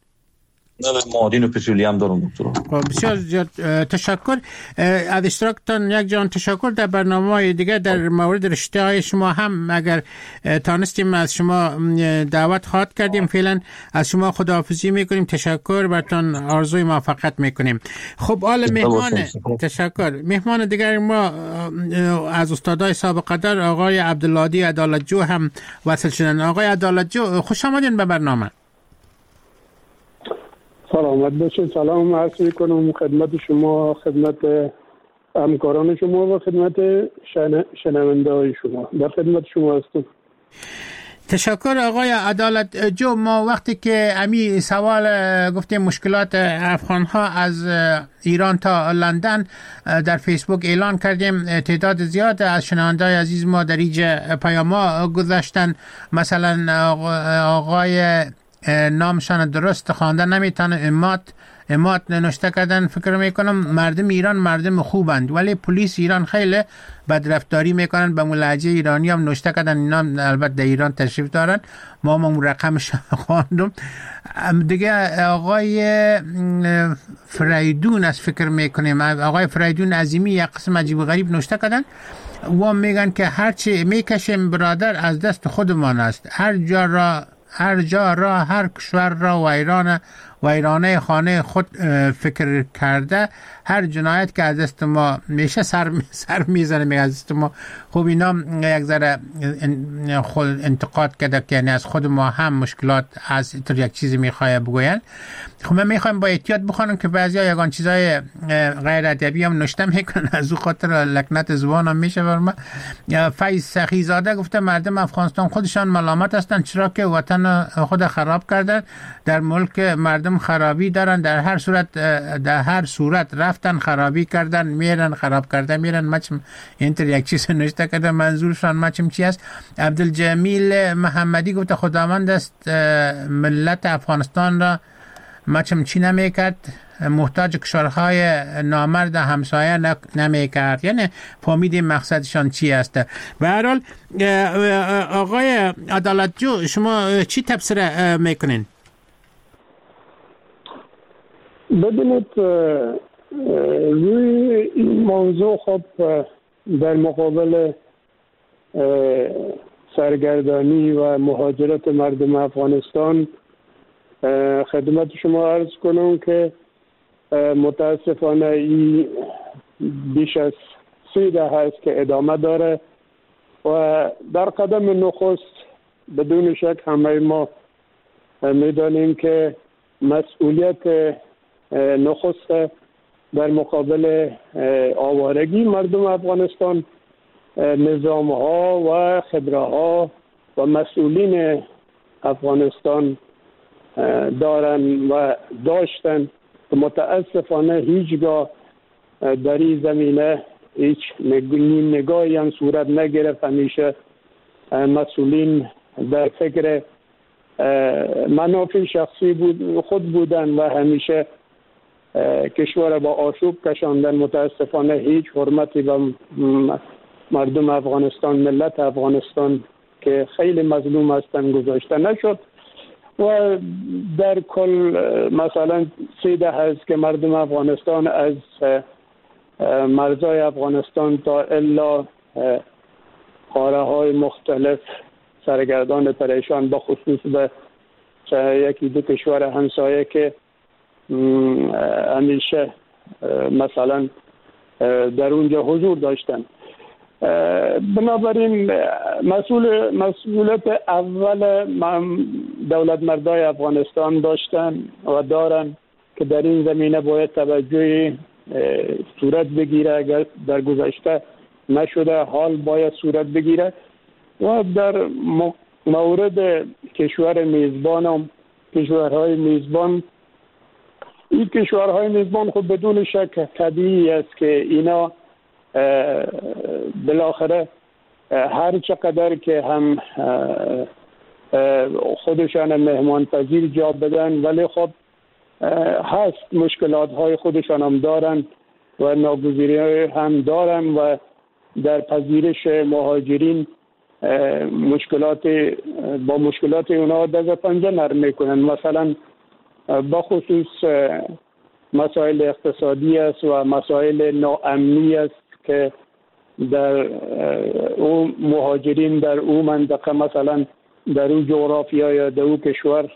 معادن و پترولیم دارم دکترا. بسیار تشکر از اشتراکتان. یک جان تشکر. در برنامه‌های دیگه در مورد رشته های شما هم اگر تانستیم از شما دعوت خواهد کردیم. فعلا از شما خداحافظی میکنیم. تشکر، براتون آرزوی موفقیت میکنیم. خب حالا مهمان تشکر مهمان دیگر ما از استادای سابقه در آقای عبدالهادی عدالتجو هم وصل شدن. آقای عدالتجو، خوش آمدین به برنامه. سلامت باشید. سلام عرض میکنم خدمت شما، خدمت همکاران شما و خدمت شنونده های شما. در خدمت شما هستم. تشکر آقای عدالت جو. ما وقتی که امی سوال گفتیم مشکلات افغان ها از ایران تا لندن در فیسبوک اعلان کردیم، تعداد زیاد از شنوندای عزیز ما در اینجا پیاما گذاشتن. مثلا آقای نامشان درست خواندن نمیتونه، امات امات نوشته کردن فکر میکنم مردم ایران مردم خوبند ولی پلیس ایران خیلی بدرفتاری میکنن به لهجه ایرانی هم نوشته کردن. اینا البته در ایران تشریف دارن، ما هم رقمش خواندم دیگه. آقای فریدون از فکر میکنیم آقای فریدون عظیمی یک قسم عجیب و غریب نوشته کردن و میگن که هرچی میکشیم برادر از دست خودمان است، هر جا را هر جا را هر کشور را ویرانه ویرانه خانه خود فکر کرده، هر جنایت که از دست ما میشه سر سر میزنه میگه از دست ما. خب اینا یک ذره خود انتقاد کرده که یعنی از خود ما هم مشکلات از اینطور یک چیزی میخواه بگوین. خب من میخوایم با احتیاط بخونم که بعضیا یگان چیزای غیر ادبی هم نوشته میکنن، از او خاطر لکنت زبان هم میشه بر ما. فیض سخیزاده گفته مردم افغانستان خودشان ملامت هستند چرا که وطن خود خراب کردن، در ملک مردم خرابی دارن، در هر صورت در هر صورت رفتن خرابی کردن میرن خراب کردن میرن. مچم اینطور یک چیز نوشته کرده، منظورشان مچم چی است. عبدالجمیل محمدی گفته خداوند است ملت افغانستان را مچم چی نمیکرد، محتاج کشورهای نامرد همسایه نمیکرد. یعنی فهمیدیم مقصدشان چی است. به هر حال آقای عدالت جو شما چی تفسیر میکنین؟ ببینید روی این موضوع خب در مقابل سرگردانی و مهاجرت مردم افغانستان خدمت شما عرض کنم که متاسفانه این بیش از سی ده هست که ادامه داره و در قدم نخست بدون شک همه ما میدانیم که مسئولیت نخست در مقابل آوارگی مردم افغانستان نظام ها و خبره ها و مسئولین افغانستان دارن و داشتن که متاسفانه هیچگاه در این زمینه هیچ نگاهی هم صورت نگرفت. همیشه مسئولین در فکر منافع شخصی بود خود بودن و همیشه کشور با آشوب کشاندن. متاسفانه هیچ حرمتی به مردم افغانستان، ملت افغانستان که خیلی مظلوم هستن گذاشته نشد و در کل مثلا سیده هست که مردم افغانستان از مرزای افغانستان تا الا قاره های مختلف سرگردان پریشان به خصوص به یکی دو کشور همسایه که همیشه مثلا در اونجا حضور داشتن. بنابراین مسئول مسئولیت اول دولت مردای افغانستان داشتن و دارن که در این زمینه باید توجه صورت بگیره. اگر در گذشته نشده حال باید صورت بگیره و در مورد کشور میزبان هم کشورهای میزبان این کشورهای میزبان خود بدون شک طبیعی است که اینا بالاخره هر چقدر که هم خودشان مهمان پذیر جا بدن ولی خب هست مشکلات های خودشان هم دارن و ناگزیری هم دارن و در پذیرش مهاجرین مشکلات با مشکلات اونا دست پنجه نرم میکنن. مثلا بخصوص مسائل اقتصادی است و مسائل ناامنی است که در او مهاجرین در او منطقه مثلا در او جغرافیا یا در او کشور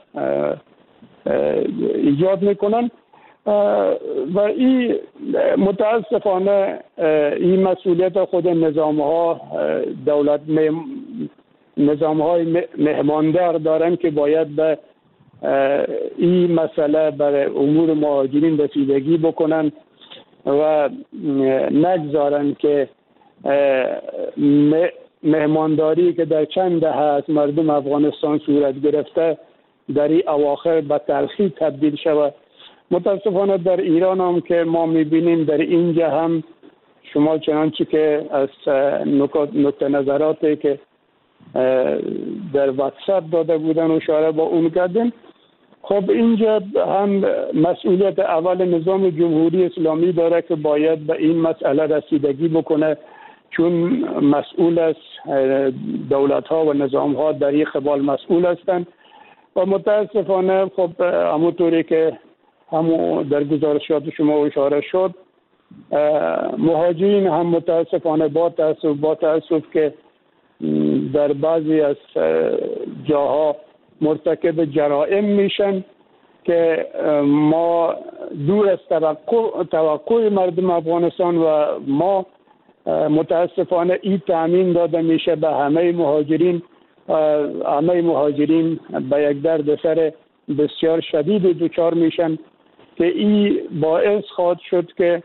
ایجاد میکنن و این متاسفانه این مسئولیت خود نظام ها دولت نظام های مهماندار دارن که باید به این مسئله برای امور مهاجرین رسیدگی بکنن و نگذارن که مهمانداری که در چند دهه از مردم افغانستان صورت گرفته در این اواخر به تلخی تبدیل شود. متاسفانه در ایران هم که ما میبینیم در اینجا هم شما چنانچه که از نکته نظراتی که در واتساپ داده بودن و اشاره با اون کردن، خب اینجا هم مسئولیت اول نظام جمهوری اسلامی داره که باید به این مسئله رسیدگی بکنه، چون مسئول است، دولت ها و نظام ها در این قبال مسئول هستند و متاسفانه خب همونطوری که همون در گزارشات شما اشاره شد، مهاجرین هم متاسفانه با تاسف با تاسف که در بعضی از جاها مرتکب جرائم میشن که ما دور از توقع, توقع مردم افغانستان و ما متاسفانه این تامین داده میشه به همه مهاجرین. همه مهاجرین به یک درد سر بسیار شدید دچار میشن که این باعث خواهد شد که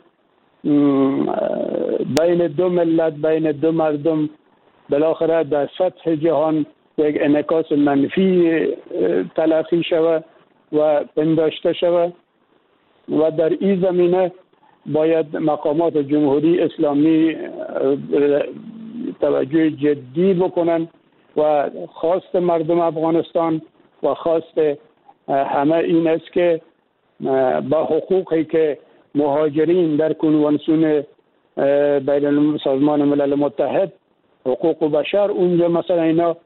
بین دو ملت، بین دو مردم بالاخره در سطح جهان یک انعکاس منفی تلقی شود و پنداشته شود و در این زمینه باید مقامات جمهوری اسلامی توجه جدی بکنن و خواست مردم افغانستان و خواست همه این است که با حقوقی که مهاجرین در کنوانسیون بین سازمان ملل متحد حقوق بشر اونجا مثلا اینا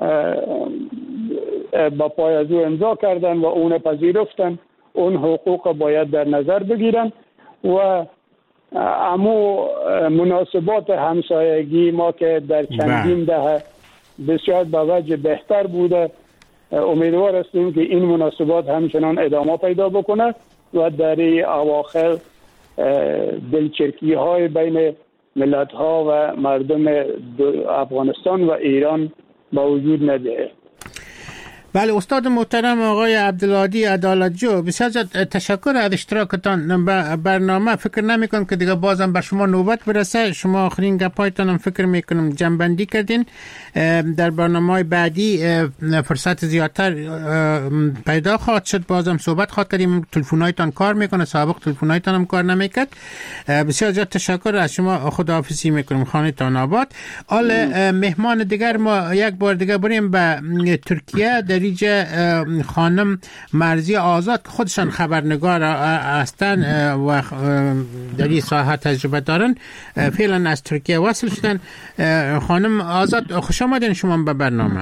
با پای از او امضا کردن و اون پذیرفتن، اون حقوق باید در نظر بگیرن و امو مناسبات همسایگی ما که در چندین دهه بسیار به وجه بهتر بوده، امیدوار هستیم که این مناسبات همچنان ادامه پیدا بکنه و در اواخر دلچرکی های بین ملت ها و مردم افغانستان و ایران با وجود نده. بله استاد محترم آقای عبدالهادی عدالتجو، بسیار تشکر از اشتراکتان به برنامه. فکر نمی کنم که دیگه بازم به شما نوبت برسه. شما آخرین گپایتان هم فکر میکنم جنبندی کردین. در برنامه بعدی فرصت زیادتر پیدا خواهد شد، بازم صحبت خواهد کردیم. تلفن‌هایتان کار میکنه، سابق تلفن‌هایتان هم کار نمیکرد. بسیار زیاد تشکر از شما، خداحافظی میکنم. خانه‌تان آباد. حال مهمان دیگر ما یک بار دیگه بریم به ترکیه. در اینجا خانم مرزی آزاد که خودشان خبرنگار هستند و در این ساحه تجربه دارن، فعلا از ترکیه وصل شدن. خانم آزاد خوش آمدین شما به برنامه.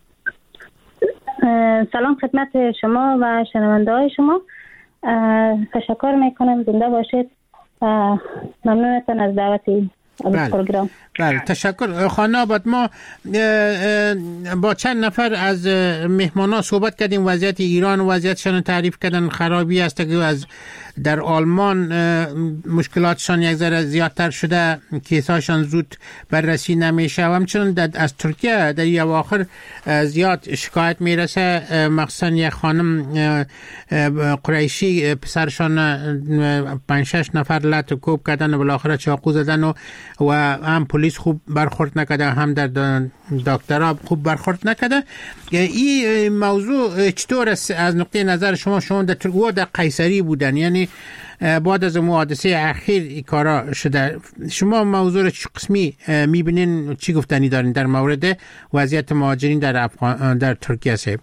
سلام خدمت شما و شنونده های شما. تشکر میکنم، زنده باشید. ممنونتان از دعوتی پروگرام. بله تشکر. خانه آباد، ما با چند نفر از مهمانا صحبت کردیم، وضعیت ایران و وضعیتشان تعریف کردن، خرابی است که از در آلمان مشکلاتشان یک ذره زیادتر شده، کیساشان زود بررسی نمیشه و همچنین از ترکیه در این اواخر زیاد شکایت میرسه، مخصوصا یک خانم قریشی پسرشان پنج شش نفر لط کوب کردن و بالاخره چاقو زدن و, و هم پلیس خوب برخورد نکرده، هم در دکترها خوب برخورد نکرده. این موضوع چطور از نقطه نظر شما؟ شما در ترکیه در قیصری بودن، یعنی بعد از حادثه اخیر این کارا شده. شما موضوع چه قسمی میبینین، چی گفتنی دارین در مورد وضعیت مهاجرین در افغان در ترکیه؟ سه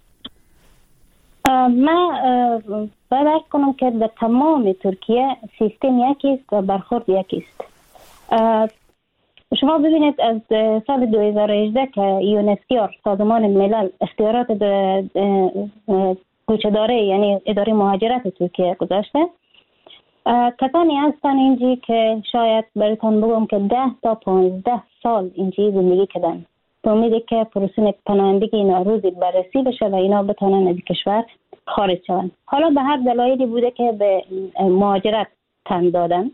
من باید کنم که در تمام ترکیه سیستم یکیست و برخورد یکیست. شما ببینید از سال دو هزار و هجده که یونسکیار سازمان ملل اختیارات کوچه‌داری یعنی اداره مهاجرت ترکیه گذاشته، کسانی هستن اینجی که شاید براتون بگم که ده تا پانزده سال اینجی زندگی کردن به امیدی که پروسه پناهندگی اینا روزی بررسی بشه و اینا بتونن از کشور خارج شون. حالا به هر دلایلی بوده که به مهاجرت تن دادن.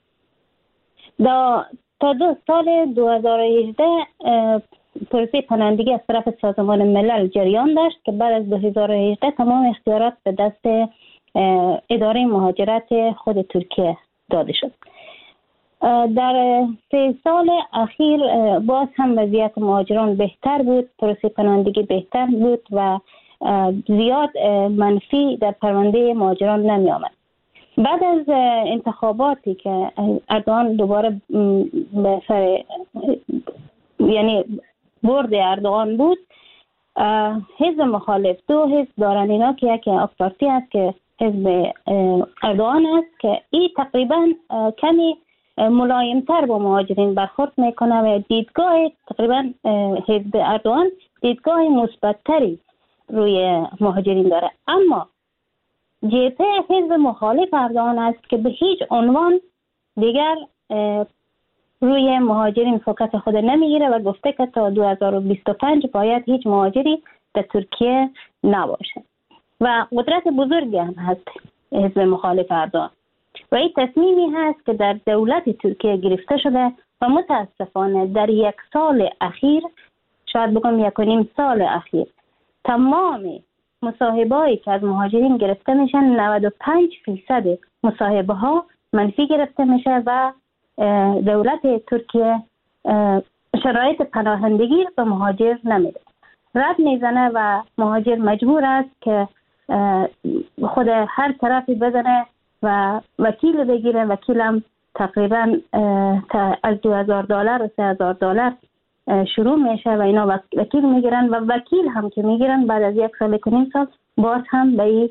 دا تا دو سال دو هزار و هجده پروسه پناهندگی از طرف سازمان ملل جریان داشت که بعد از دو هزار و هجده تمام اختیارات به دست اداره مهاجرت خود ترکیه داده شد. در سه سال اخیر باز هم وضعیت مهاجران بهتر بود، پروسه پناهندگی بهتر بود و زیاد منفی در پرونده مهاجران نمی آمد. بعد از انتخاباتی که اردوغان دوباره به سر یعنی برد اردوغان بود، حزب مخالف، دو حزب دارن اینا که یکی آک پارتی است که حزب اردوغان است که این تقریبا کمی ملایمتر با مهاجرین برخورد میکنه و دیدگاه تقریبا حزب اردوغان دیدگاه مثبت‌تری روی مهاجرین داره. اما جبهه حزب مخالف اردوغان است که به هیچ عنوان دیگر روی مهاجرین فوکس خود نمیگیره و گفته که تا دو هزار و بیست و پنج باید هیچ مهاجری در ترکیه نباشه و قدرت بزرگی هم هست حزب مخالف اردوغان و این تصمیمی هست که در دولت ترکیه گرفته شده و متاسفانه در یک سال اخیر، شاید بگم یک و نیم سال اخیر، تمام مصاحبه هایی که از مهاجرین گرفته میشن نود و پنج فیصد مصاحبه ها منفی گرفته میشه و دولت ترکیه شرایط پناهندگی به مهاجر نمیده، رد میزنه و مهاجر مجبور است که خود هر طرفی بزنه و وکیل بگیره. وکیل هم تقریبا از دو هزار دلار و سه هزار دلار شروع میشه و اینا وکیل میگیرن و وکیل هم که میگیرن بعد از یک سال و نیم سال باز هم به این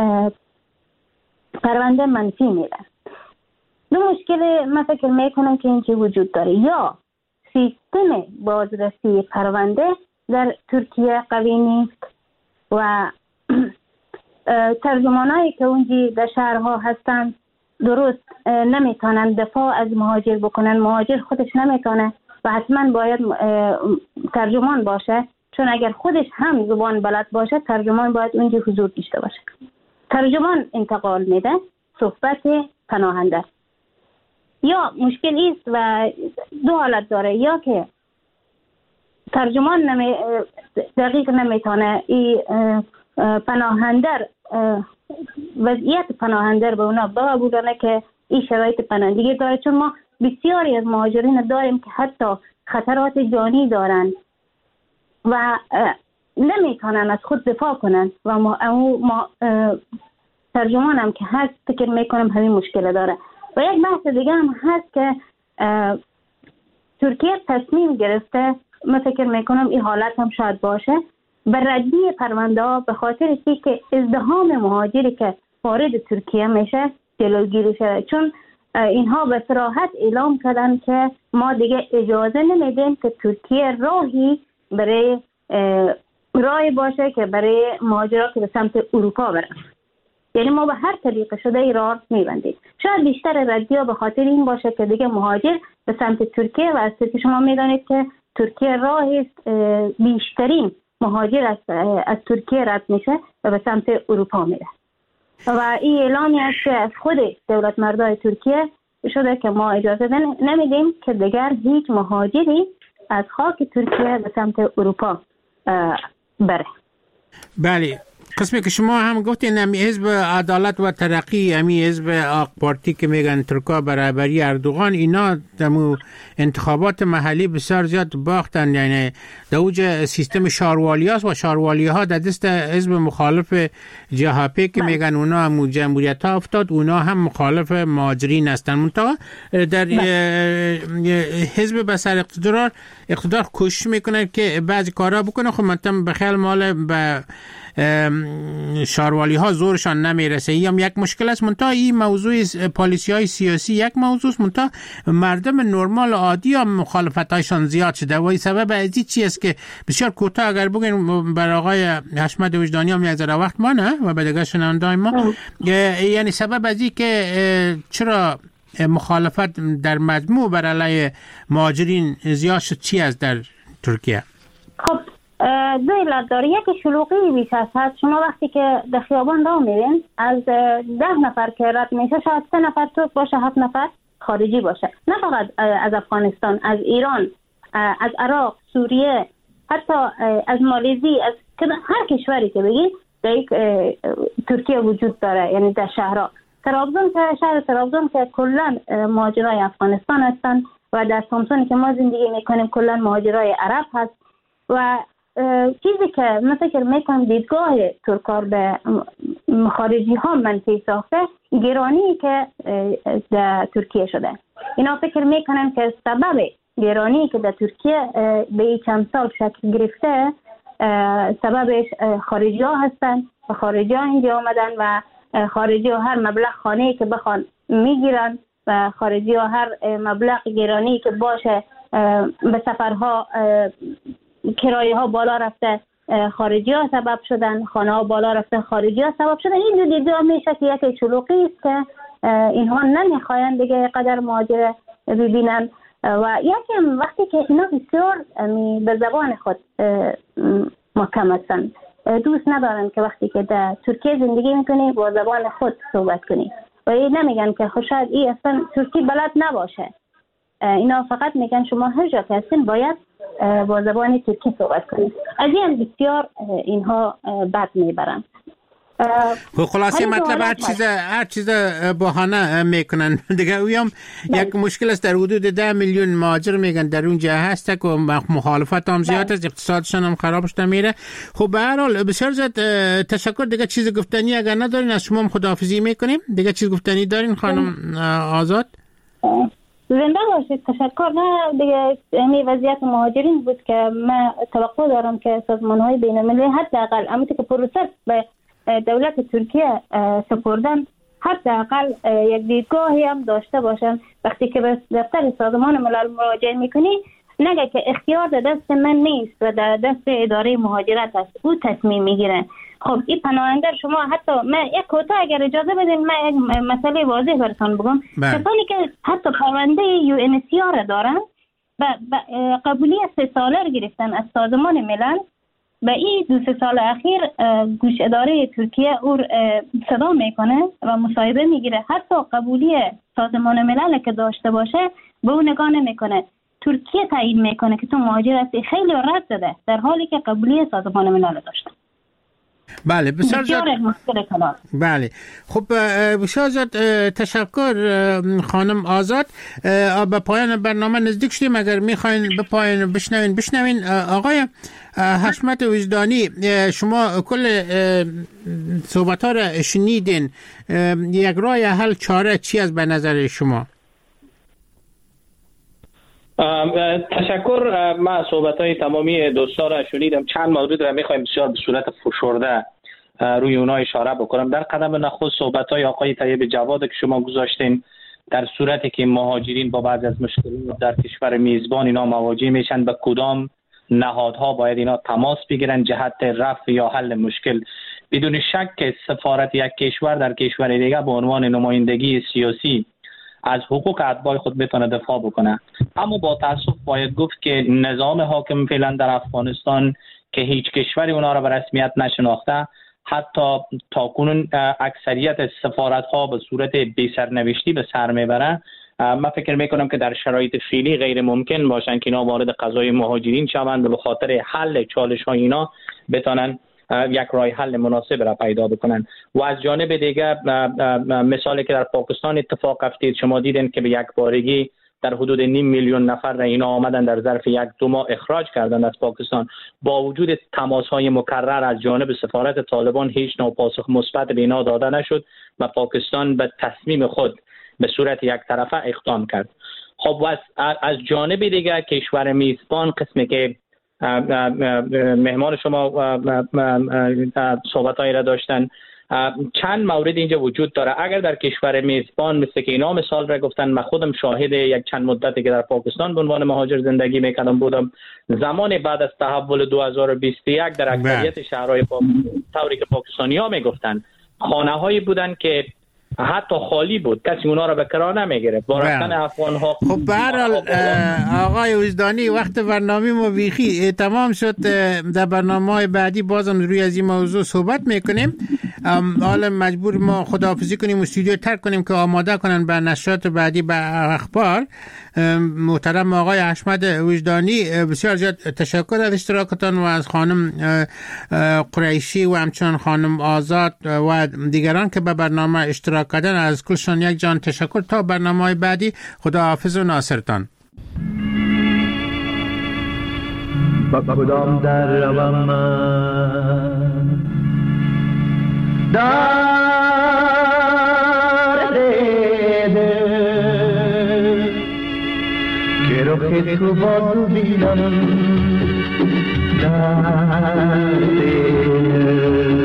پرونده منفی میدن. دو مشکل من فکر میکنم که اینجا وجود داره، یا سیستم بازرسی پرونده در ترکیه قوی نیست و ترجمانایی که اونجا در شهرها هستن درست نمیتونن دفاع از مهاجر بکنن، مهاجر خودش نمیتونه و حتما باید ترجمان باشه، چون اگر خودش هم زبان بلد باشه ترجمان باید اونجا حضور داشته باشه. ترجمان انتقال میده صحبت پناهنده. یا مشکل است و دو حالت داره، یا که ترجمان نمی دقیق نمیتونه این پناهنده وضعیت پناهنده به اونا بقبولانه که این شرایط پناهندگی داره، چون ما بسیاری از مهاجرین داریم که حتی خطرات جانی دارن و نمیتونن از خود دفاع کنن و ما, ما ترجمان هم که هست فکر میکنم همین مشکل داره. و یک بحث دیگه هم هست که ترکیه تصمیم گرفته، من فکر میکنم این حالت هم شاید باشه، به ردی پرونده ها به خاطر که ازدحام مهاجری که وارد ترکیه میشه جلوگیری شده، چون اینها به صراحت اعلام کردن که ما دیگه اجازه نمیدیم که ترکیه راهی برای راهی باشه که برای مهاجرات که به سمت اروپا برن، یعنی ما به هر طریق شده ای راه میبندیم. شاید بیشتر ردی ها به خاطر این باشه که دیگه مهاجر به سمت ترکیه و از ترکیه شما میدانید که ترکیه راهی است بیشترین مهاجر از, از ترکیه رد میشه و به سمت اروپا میره و این اعلامی است که از خود دولت مردای ترکیه شده که ما اجازه نمیدیم که دیگر هیچ مهاجری از خاک ترکیه به سمت اروپا بره. بله، قسمی که شما هم گفتین امی حزب عدالت و ترقی، امی حزب آق پارتی که میگن ترکا برابری اردوغان، اینا دمو انتخابات محلی بسیار زیاد باختن، یعنی دوج سیستم شاروالی هاست و شاروالی ها در دست حزب مخالف جهاپی که میگن اونا هم جمهوریت ها افتاد، اونا هم مخالف مهاجرین هستن. منطقه در حزب بسر اقتدار اقتدار کوشش میکنن که بعضی کارا بکنه، خب منطقه بخیال مال به شاروالی ها زورشان نمیرسه. این هم یک مشکل است. منتها این موضوع پالیسی های سیاسی یک موضوع است، منتها مردم نرمال عادی هم مخالفت هایشان زیاد شده و این سبب از این چی است که بسیار کوتاه اگر بگیم بر آقای حشمت وجدانی هم یک ذره وقت ما نه و به دیگه شنونده‌های ما، یعنی سبب از این که چرا مخالفت در مجموع بر علیه مهاجرین زیاد شد چی است در ترکیه؟ خب دو علت داره. یکی شلوغی بیش از حد. شما وقتی که در خیابان راه میرین از ده نفر که رد میشه شاید سه نفر ترک باشه، هفت نفر خارجی باشه، نه فقط از افغانستان، از ایران، از عراق، سوریه، حتی از مالزی، از هر کشوری که بگید در ترکیه وجود داره، یعنی در شهرها. ترابزون که شهر ترابزون که کلا مهاجرای افغانستان هستن و در سامسونی که ما زندگی میکنیم کلا مهاجرای عرب هست و چیزی که من فکر میکنم دیدگاه ترکار به خارجی ها منفی ساخته گرانی که در ترکیه شده. اینا فکر میکنن که سبب گرانی که در ترکیه به چند سال شکل گرفته سببش خارجی ها هستن و خارجی ها اینجا آمدن و خارجی ها هر مبلغ خانه‌ای که بخوان میگیرن و خارجی ها هر مبلغ گرانی که باشه به سفرها کرایه ها بالا رفته خارجی ها سبب شدن، خانه ها بالا رفته خارجی ها سبب شدن. این دو دیدگاه میشه که یک شلوغی است که اینها نمیخواین دیگه قدر مهاجر ببینن و یکی وقتی که اینا بسیار به زبان خود محکم هستن، دوست ندارن که وقتی که در ترکیه زندگی میکنی با زبان خود صحبت کنی و این نمیگن که شاید این اصلا ترکی بلد نباشه. اینا فقط میگن شما هر جا که هستین باید با زبان ترکی صحبت کنید. از این بسیار اینها بد میبرن. خلاصه مطلب هر چیز هر چیز بهانه میکنن دیگه. اویم یک مشکل است، در حدود ده میلیون مهاجر میگن در اونجا هست که مخالفت هم زیاد است، اقتصادشون هم خراب شده میره. خب به هر حال بسیار زیاد تشکر. دیگه چیز گفتنی اگر ندارین از شما هم خداحافظی میکنیم. دیگه چیز گفتنی دارین خانم آزاد؟ زنده باشید. تشکر. نه دیگه این وضعیت مهاجرین بود که من توقع دارم که سازمان‌های بین‌المللی حداقل امیتی که پروسه به دولت ترکیه سپردن حداقل یک دیدگاهی هم داشته باشن. وقتی که به دفتر سازمان ملل مراجعه میکنی نگه که اختیار در دست من نیست و در دست اداره مهاجرت است، او تصمیم میگیره. خب این پناهنده شما حتی من یک کوتاه اگر اجازه بدین من یک مسئله واضح براتون بگم. کسانی که حتی پرونده یو ان اچ سی آر دارن و قبولی سه ساله گرفتن از سازمان ملل، به این دو سه سال اخیر گوش اداره ترکیه او صدا میکنه و مصاحبه میگیره. حتی قبولی سازمان ملل که داشته باشه به اون نگاه نمیکنه. ترکیه تعیین میکنه که تو مهاجر هستی، خیلی رد زده در حالی که قبولی سازمان ملل داشته. بله بسیار زیاد. بله خب بسیار زیاد تشکر خانم آزاد. به پایان برنامه نزدیک شدیم. اگر میخواین به پایان بشنوین بشنوین. آقای حشمت وجدانی، شما کل صحبت ها را شنیدین. یک راه حل چاره چی از به نظر شما؟ تشکر. من صحبت های تمامی دوستان را شنیدم. چند مورد را میخوایم بسیار به صورت فشرده روی اونها اشاره بکنم. در قدم نخست صحبت های آقای طیب جواد که شما گذاشتین، در صورتی که مهاجرین با بعضی از مشکلات در کشور میزبان اینا مواجه میشن، به کدام نهادها باید اینا تماس بگیرن جهت رفع یا حل مشکل؟ بدون شک که سفارت یک کشور در کشور دیگه به عنوان نمایندگی سیاسی از حقوق اتباع خود بتونه دفاع بکنه. اما با تاسف باید گفت که نظام حاکم فعلا در افغانستان که هیچ کشوری اونا را به رسمیت نشناخته، حتی تاکنون اکثریت سفارت ها به صورت بی سرنوشتی به سر میبره. من فکر میکنم که در شرایط فعلی غیر ممکن باشن که اینا وارد قضای مهاجرین شوند به خاطر حل چالش های اینا بتونن یک راه حل مناسب را پیدا بکنن. و از جانب دیگه مثالی که در پاکستان اتفاق افتید، شما دیدین که به یک بارگی در حدود نیم میلیون نفر را اینا آمدن در ظرف یک دو ماه اخراج کردن از پاکستان. با وجود تماس های مکرر از جانب سفارت طالبان هیچ نوع پاسخ مثبت به اینا داده نشد و پاکستان به تصمیم خود به صورت یک طرفه اقدام کرد. خب از از جانب دیگه کشور میزبان، قسمی که مهمان شما صحبت‌هایی را داشتن، چند مورد اینجا وجود داره. اگر در کشور میزبان مثل که اینا مثال را گفتن، من خودم شاهد یک چند مدتی که در پاکستان به عنوان مهاجر زندگی میکردم بودم، زمان بعد از تحول دو هزار و بیست و یک در اکثریت شهرهای پاکستان طوری که پاکستانی‌ها میگفتن خانه‌هایی بودن که حتی خالی بود، کسی اونا رو به کرا نمیگرفت. با رفتن افغان ها. خب به هر حال آقای وجدانی، وقت برنامه ما بیخی تمام شد. در برنامه های بعدی بازم روی از این موضوع صحبت میکنیم. حالا مجبور ما خداحافظی کنیم و استودیو ترک کنیم که آماده کنن به نشرات بعدی به اخبار. محترم آقای احمد وجدانی، بسیار زیاد تشکر از اشتراکتان و از خانم قریشی و همچنان خانم آزاد و دیگران که به برنامه اشتراک کردن. از کلشان یک جان تشکر. تا برنامه بعدی، خداحافظ و ناصرتان. با کدام در روم من در دیده که رخ تو بازو بینم در دیده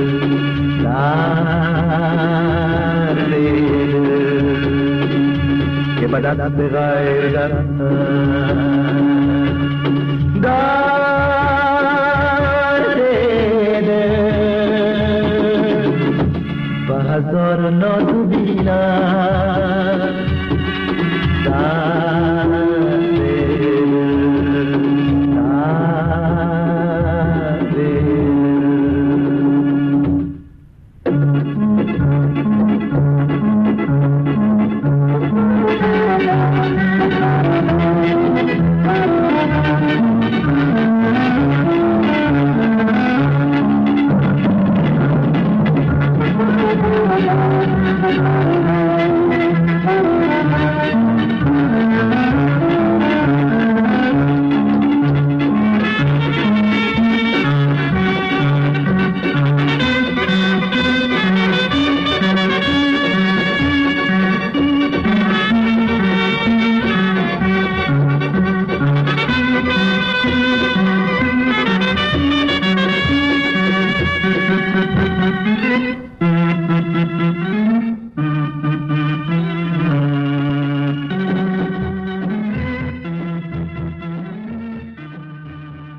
در دیده که بدت به غیر دارم در دیده و هزار ناز